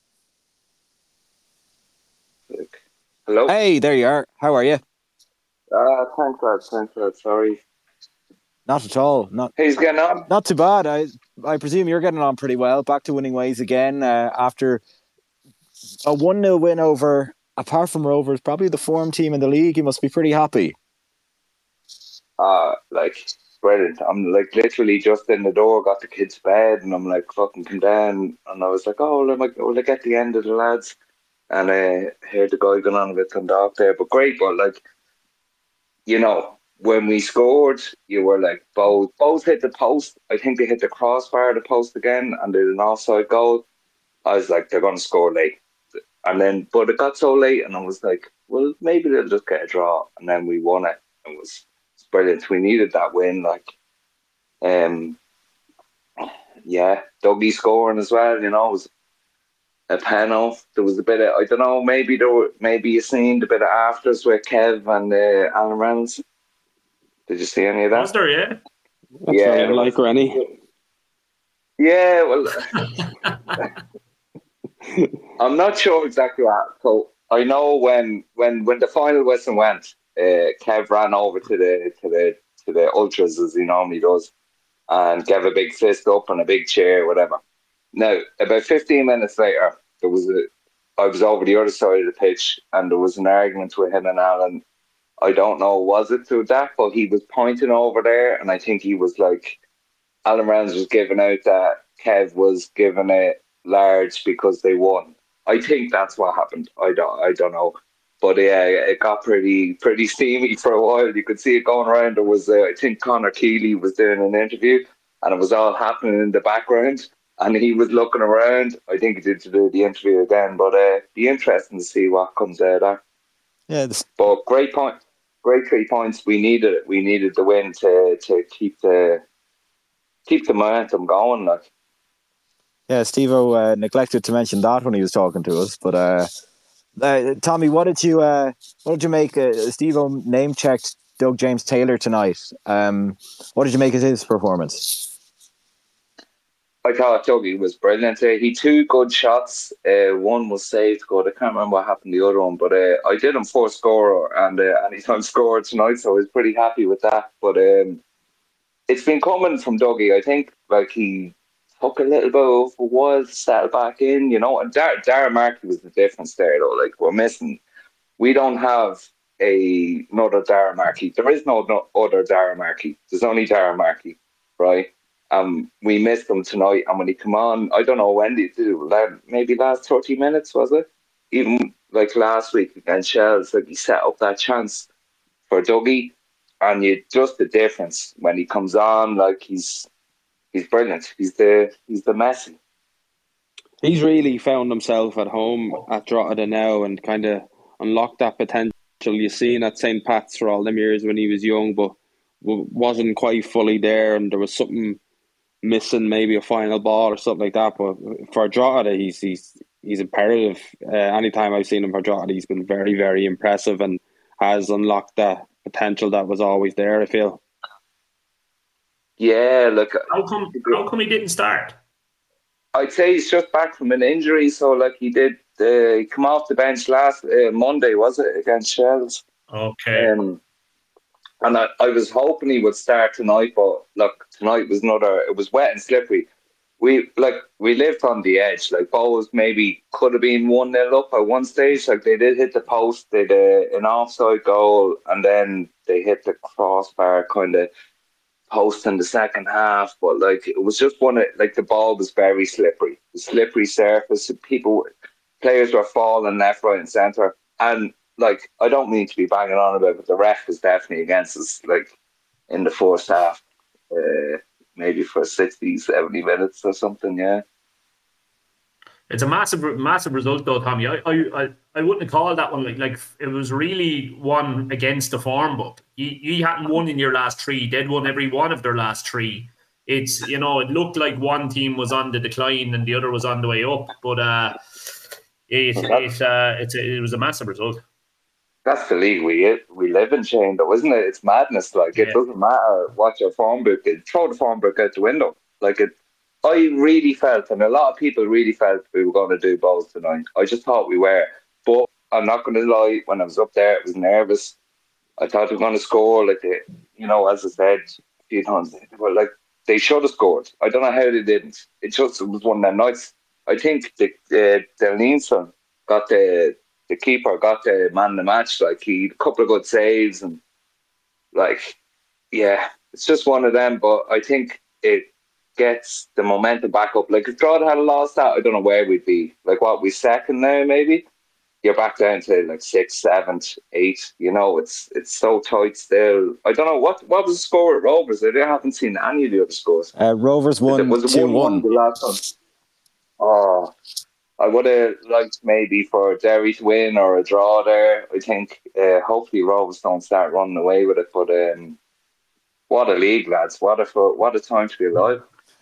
Hello?
Hey, there you are. How are you?
Uh, thanks, lad. Thanks, lad. Sorry.
Not at all. Not.
He's getting on?
Not too bad. I I presume you're getting on pretty well. Back to winning ways again uh, after a one nil win over, apart from Rovers, probably the form team in the league. You must be pretty happy.
Uh, like... Brilliant. I'm like literally just in the door, got the kids to bed, and I'm like fucking come down, and I was like, oh, will I, will I get the end of the lads? And I uh, heard the guy going on a bit on the off there, but great. But like, you know, when we scored, you were like, both both hit the post. I think they hit the crossbar of the post again, and did an offside goal. I was like, they're going to score late, and then but it got so late, and I was like, well, maybe they'll just get a draw, and then we won it. It was. Brilliant. We needed that win. Like, um, yeah, Dougie scoring as well. You know, it was a panel. There was a bit of, I don't know, maybe there were, maybe you seen the bit of afters with Kev and uh, Alan Reynolds. Did you see any of that?
Was there? Yeah.
That's yeah,
like Rennie.
Yeah, well, I'm not sure exactly what. So I know when when when the final whistle went. Uh, Kev ran over to the to the to the ultras as he normally does, and gave a big fist up and a big cheer, whatever. Now, about fifteen minutes later, there was a. I was over the other side of the pitch, and there was an argument with him and Alan. I don't know, was it through that, but he was pointing over there, and I think he was like, Alan Reynolds was giving out that Kev was giving it large because they won. I think that's what happened. I don't. I don't know. But yeah, it got pretty pretty steamy for a while. You could see it going around. There was, uh, I think Conor Keeley was doing an interview, and it was all happening in the background. And he was looking around. I think he did to do the interview again, but uh, be interesting to see what comes out of that.
Yeah, this...
but great point, great three points. We needed it. We needed the win to to keep the keep the momentum going. Like,
yeah, Steve-O uh, neglected to mention that when he was talking to us. But uh, uh, Tommy, what did you uh, what did you make? Uh, Steve-O name checked Doug James Taylor tonight. Um, what did you make of his performance?
I thought Dougie was brilliant. Uh, he two good shots. Uh, one was saved good. I can't remember what happened to the other one, but uh, I did him for scorer and uh, anytime scored tonight, so I was pretty happy with that. But um, it's been coming from Dougie. I think like he took a little bit of a while to settle back in, you know. And Dar- Darren Markey was the difference there, though. Like we're missing. We don't have a another Darren Markey. There is no, no other Darren Markey. There's only Darren Markey, right? Um, we missed him tonight, and when he come on, I don't know when did he do maybe last thirty minutes, was it? Even like last week against Shells, like he set up that chance for Dougie, and you just the difference when he comes on, like he's he's brilliant. He's the he's the Messi.
He's really found himself at home at Drogheda now, and kind of unlocked that potential you seen at Saint Pat's for all them years when he was young, but wasn't quite fully there, and there was something missing, maybe a final ball or something like that. But for Drogheda, he's he's he's imperative. Uh, anytime I've seen him for Drogheda, he's been very, very impressive and has unlocked that potential that was always there, I feel.
Yeah, look.
How come, how come he didn't start?
I'd say he's just back from an injury. So, like, he did uh, he come off the bench last uh, Monday, was it, against Shells?
Okay.
Um, And I, I was hoping he would start tonight, but look, tonight was another. It was wet and slippery. We like we lived on the edge. Like Bows maybe could have been one nil up at one stage. Like they did hit the post, they did uh, an offside goal, and then they hit the crossbar kind of post in the second half. But like it was just one of like the ball was very slippery, the slippery surface. People, players were falling left, right, and centre, and. Like, I don't mean to be banging on about it, but the ref was definitely against us, like, in the first half. Uh, maybe for sixty, seventy minutes or something, yeah.
It's a massive massive result, though, Tommy. I I, I wouldn't call that one, like, like it was really one against the form book. You, you hadn't won in your last three. They'd won every one of their last three. It's, you know, it looked like one team was on the decline and the other was on the way up, but uh, it, it, uh, it's a, it was a massive result.
That's the league we we live in, Shane, though, isn't it? It's madness. Like, it yeah. doesn't matter what your form book is. Throw the form book out the window. Like, it, I really felt, and a lot of people really felt we were going to do Bows tonight. I just thought we were. But I'm not going to lie, when I was up there, I was nervous. I thought we were going to score. Like, they, you know, as I said a few times, they were like, they should have scored. I don't know how they didn't. It just it was one of them nights. I think the, uh, Del Nielsen got the... the keeper got the man of the match. Like, he had a couple of good saves, and like, yeah, it's just one of them. But I think it gets the momentum back up. Like, if Drogheda had lost that, I don't know where we'd be. Like, what, we second now, maybe? You're back down to like sixth, seventh, eighth. You know, it's it's so tight still. I don't know what what was the score at Rovers. I haven't seen any of the other scores.
Uh, Rovers won
was it
two one
the last one. Oh. I would have liked maybe for Derry to win or a draw there. I think uh, hopefully Rovers don't start running away with it. But um, what a league, lads! What a what a time to be alive.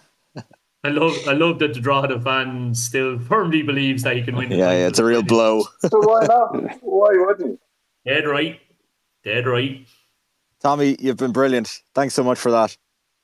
I love I love that the Drogheda fan still firmly believes that he can win.
Yeah, yeah, it's a real blow.
So why not? Why wouldn't he?
Dead right, dead right.
Tommy, you've been brilliant. Thanks so much for that.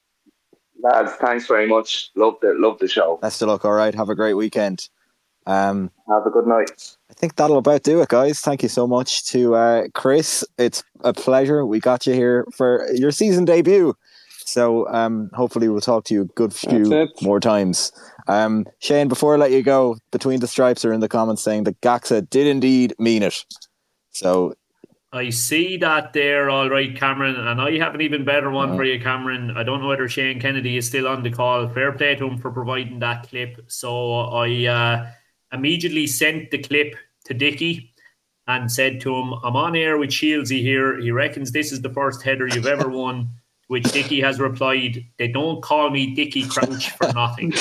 Lads, thanks very much. Love the love the show.
Best of luck. All right, have a great weekend. Um,
Have a good night.
I think that'll about do it, guys. Thank you so much to uh, Chris. It's a pleasure. We got you here for your season debut. So um, hopefully we'll talk to you a good few more times. Um, Shane, before I let you go, Between the Stripes are in the comments saying that Gaxa did indeed mean it. So
I see that there, all right, Cameron, and I have an even better one uh, for you, Cameron. I don't know whether Shane Kennedy is still on the call. Fair play to him for providing that clip. So I... Uh, immediately sent the clip to Dickie and said to him, I'm on air with Shieldsy here. He reckons this is the first header you've ever won. which Dickie has replied, "They don't call me Dickie Crouch for nothing."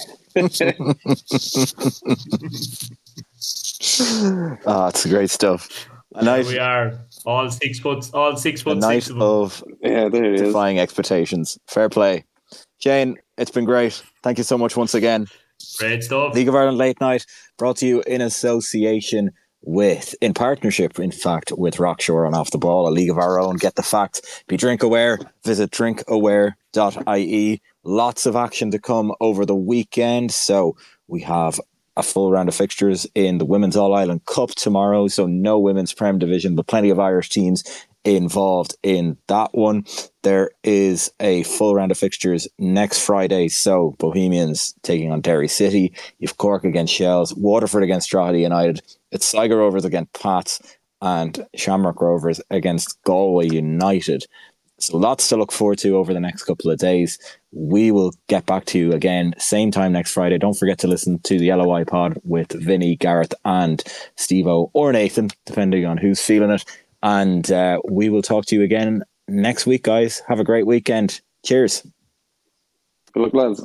Oh, it's great stuff. A night,
Here we are, all six foot, all six
a
foot
night
six of them.
of
Yeah, there it is.
defying expectations. Fair play. Shane, it's been great. Thank you so much once again.
Great stuff.
League of Ireland Late Night brought to you in association with, in partnership, in fact, with Rockshore on Off the Ball, a league of our own. Get the facts. Be drink aware. Visit drink aware dot I E. Lots of action to come over the weekend. So we have a full round of fixtures in the Women's All-Ireland Cup tomorrow. So no Women's Prem Division, but plenty of Irish teams involved in that one. There is a full round of fixtures next Friday. So Bohemians taking on Derry City. You've Cork against Shells, Waterford against Drogheda United. It's Sligo Rovers against Pats and Shamrock Rovers against Galway United. So lots to look forward to over the next couple of days. We will get back to you again, same time next Friday. Don't forget to listen to the L O I pod with Vinny, Gareth and Steve-O or Nathan, depending on who's feeling it. And uh, we will talk to you again next week, guys. Have a great weekend. Cheers.
Good luck, lads.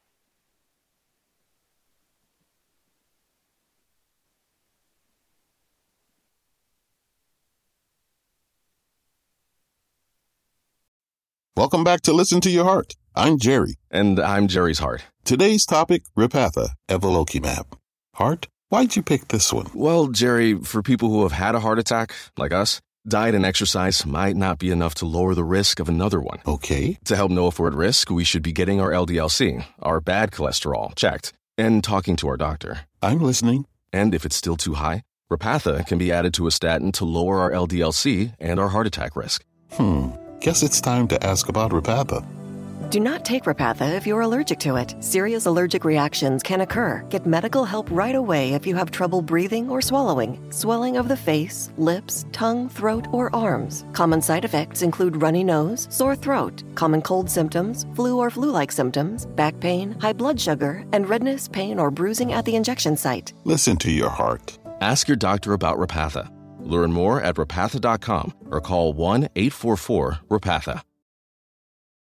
Welcome back to Listen to Your Heart. I'm Jerry.
And I'm Jerry's heart.
Today's topic, Repatha, Evolocumab. Heart? Why'd you pick this one?
Well, Jerry, for people who have had a heart attack, like us, diet and exercise might not be enough to lower the risk of another one.
Okay.
To help know if we're at risk, we should be getting our L D L C, our bad cholesterol, checked, and talking to our doctor.
I'm listening.
And if it's still too high, Repatha can be added to a statin to lower our L D L C and our heart attack risk.
Hmm. Guess it's time to ask about Repatha.
Do not take Repatha if you're allergic to it. Serious allergic reactions can occur. Get medical help right away if you have trouble breathing or swallowing, swelling of the face, lips, tongue, throat, or arms. Common side effects include runny nose, sore throat, common cold symptoms, flu or flu-like symptoms, back pain, high blood sugar, and redness, pain, or bruising at the injection site.
Listen to your heart.
Ask your doctor about Repatha. Learn more at repatha dot com or call one eight four four REPATHA.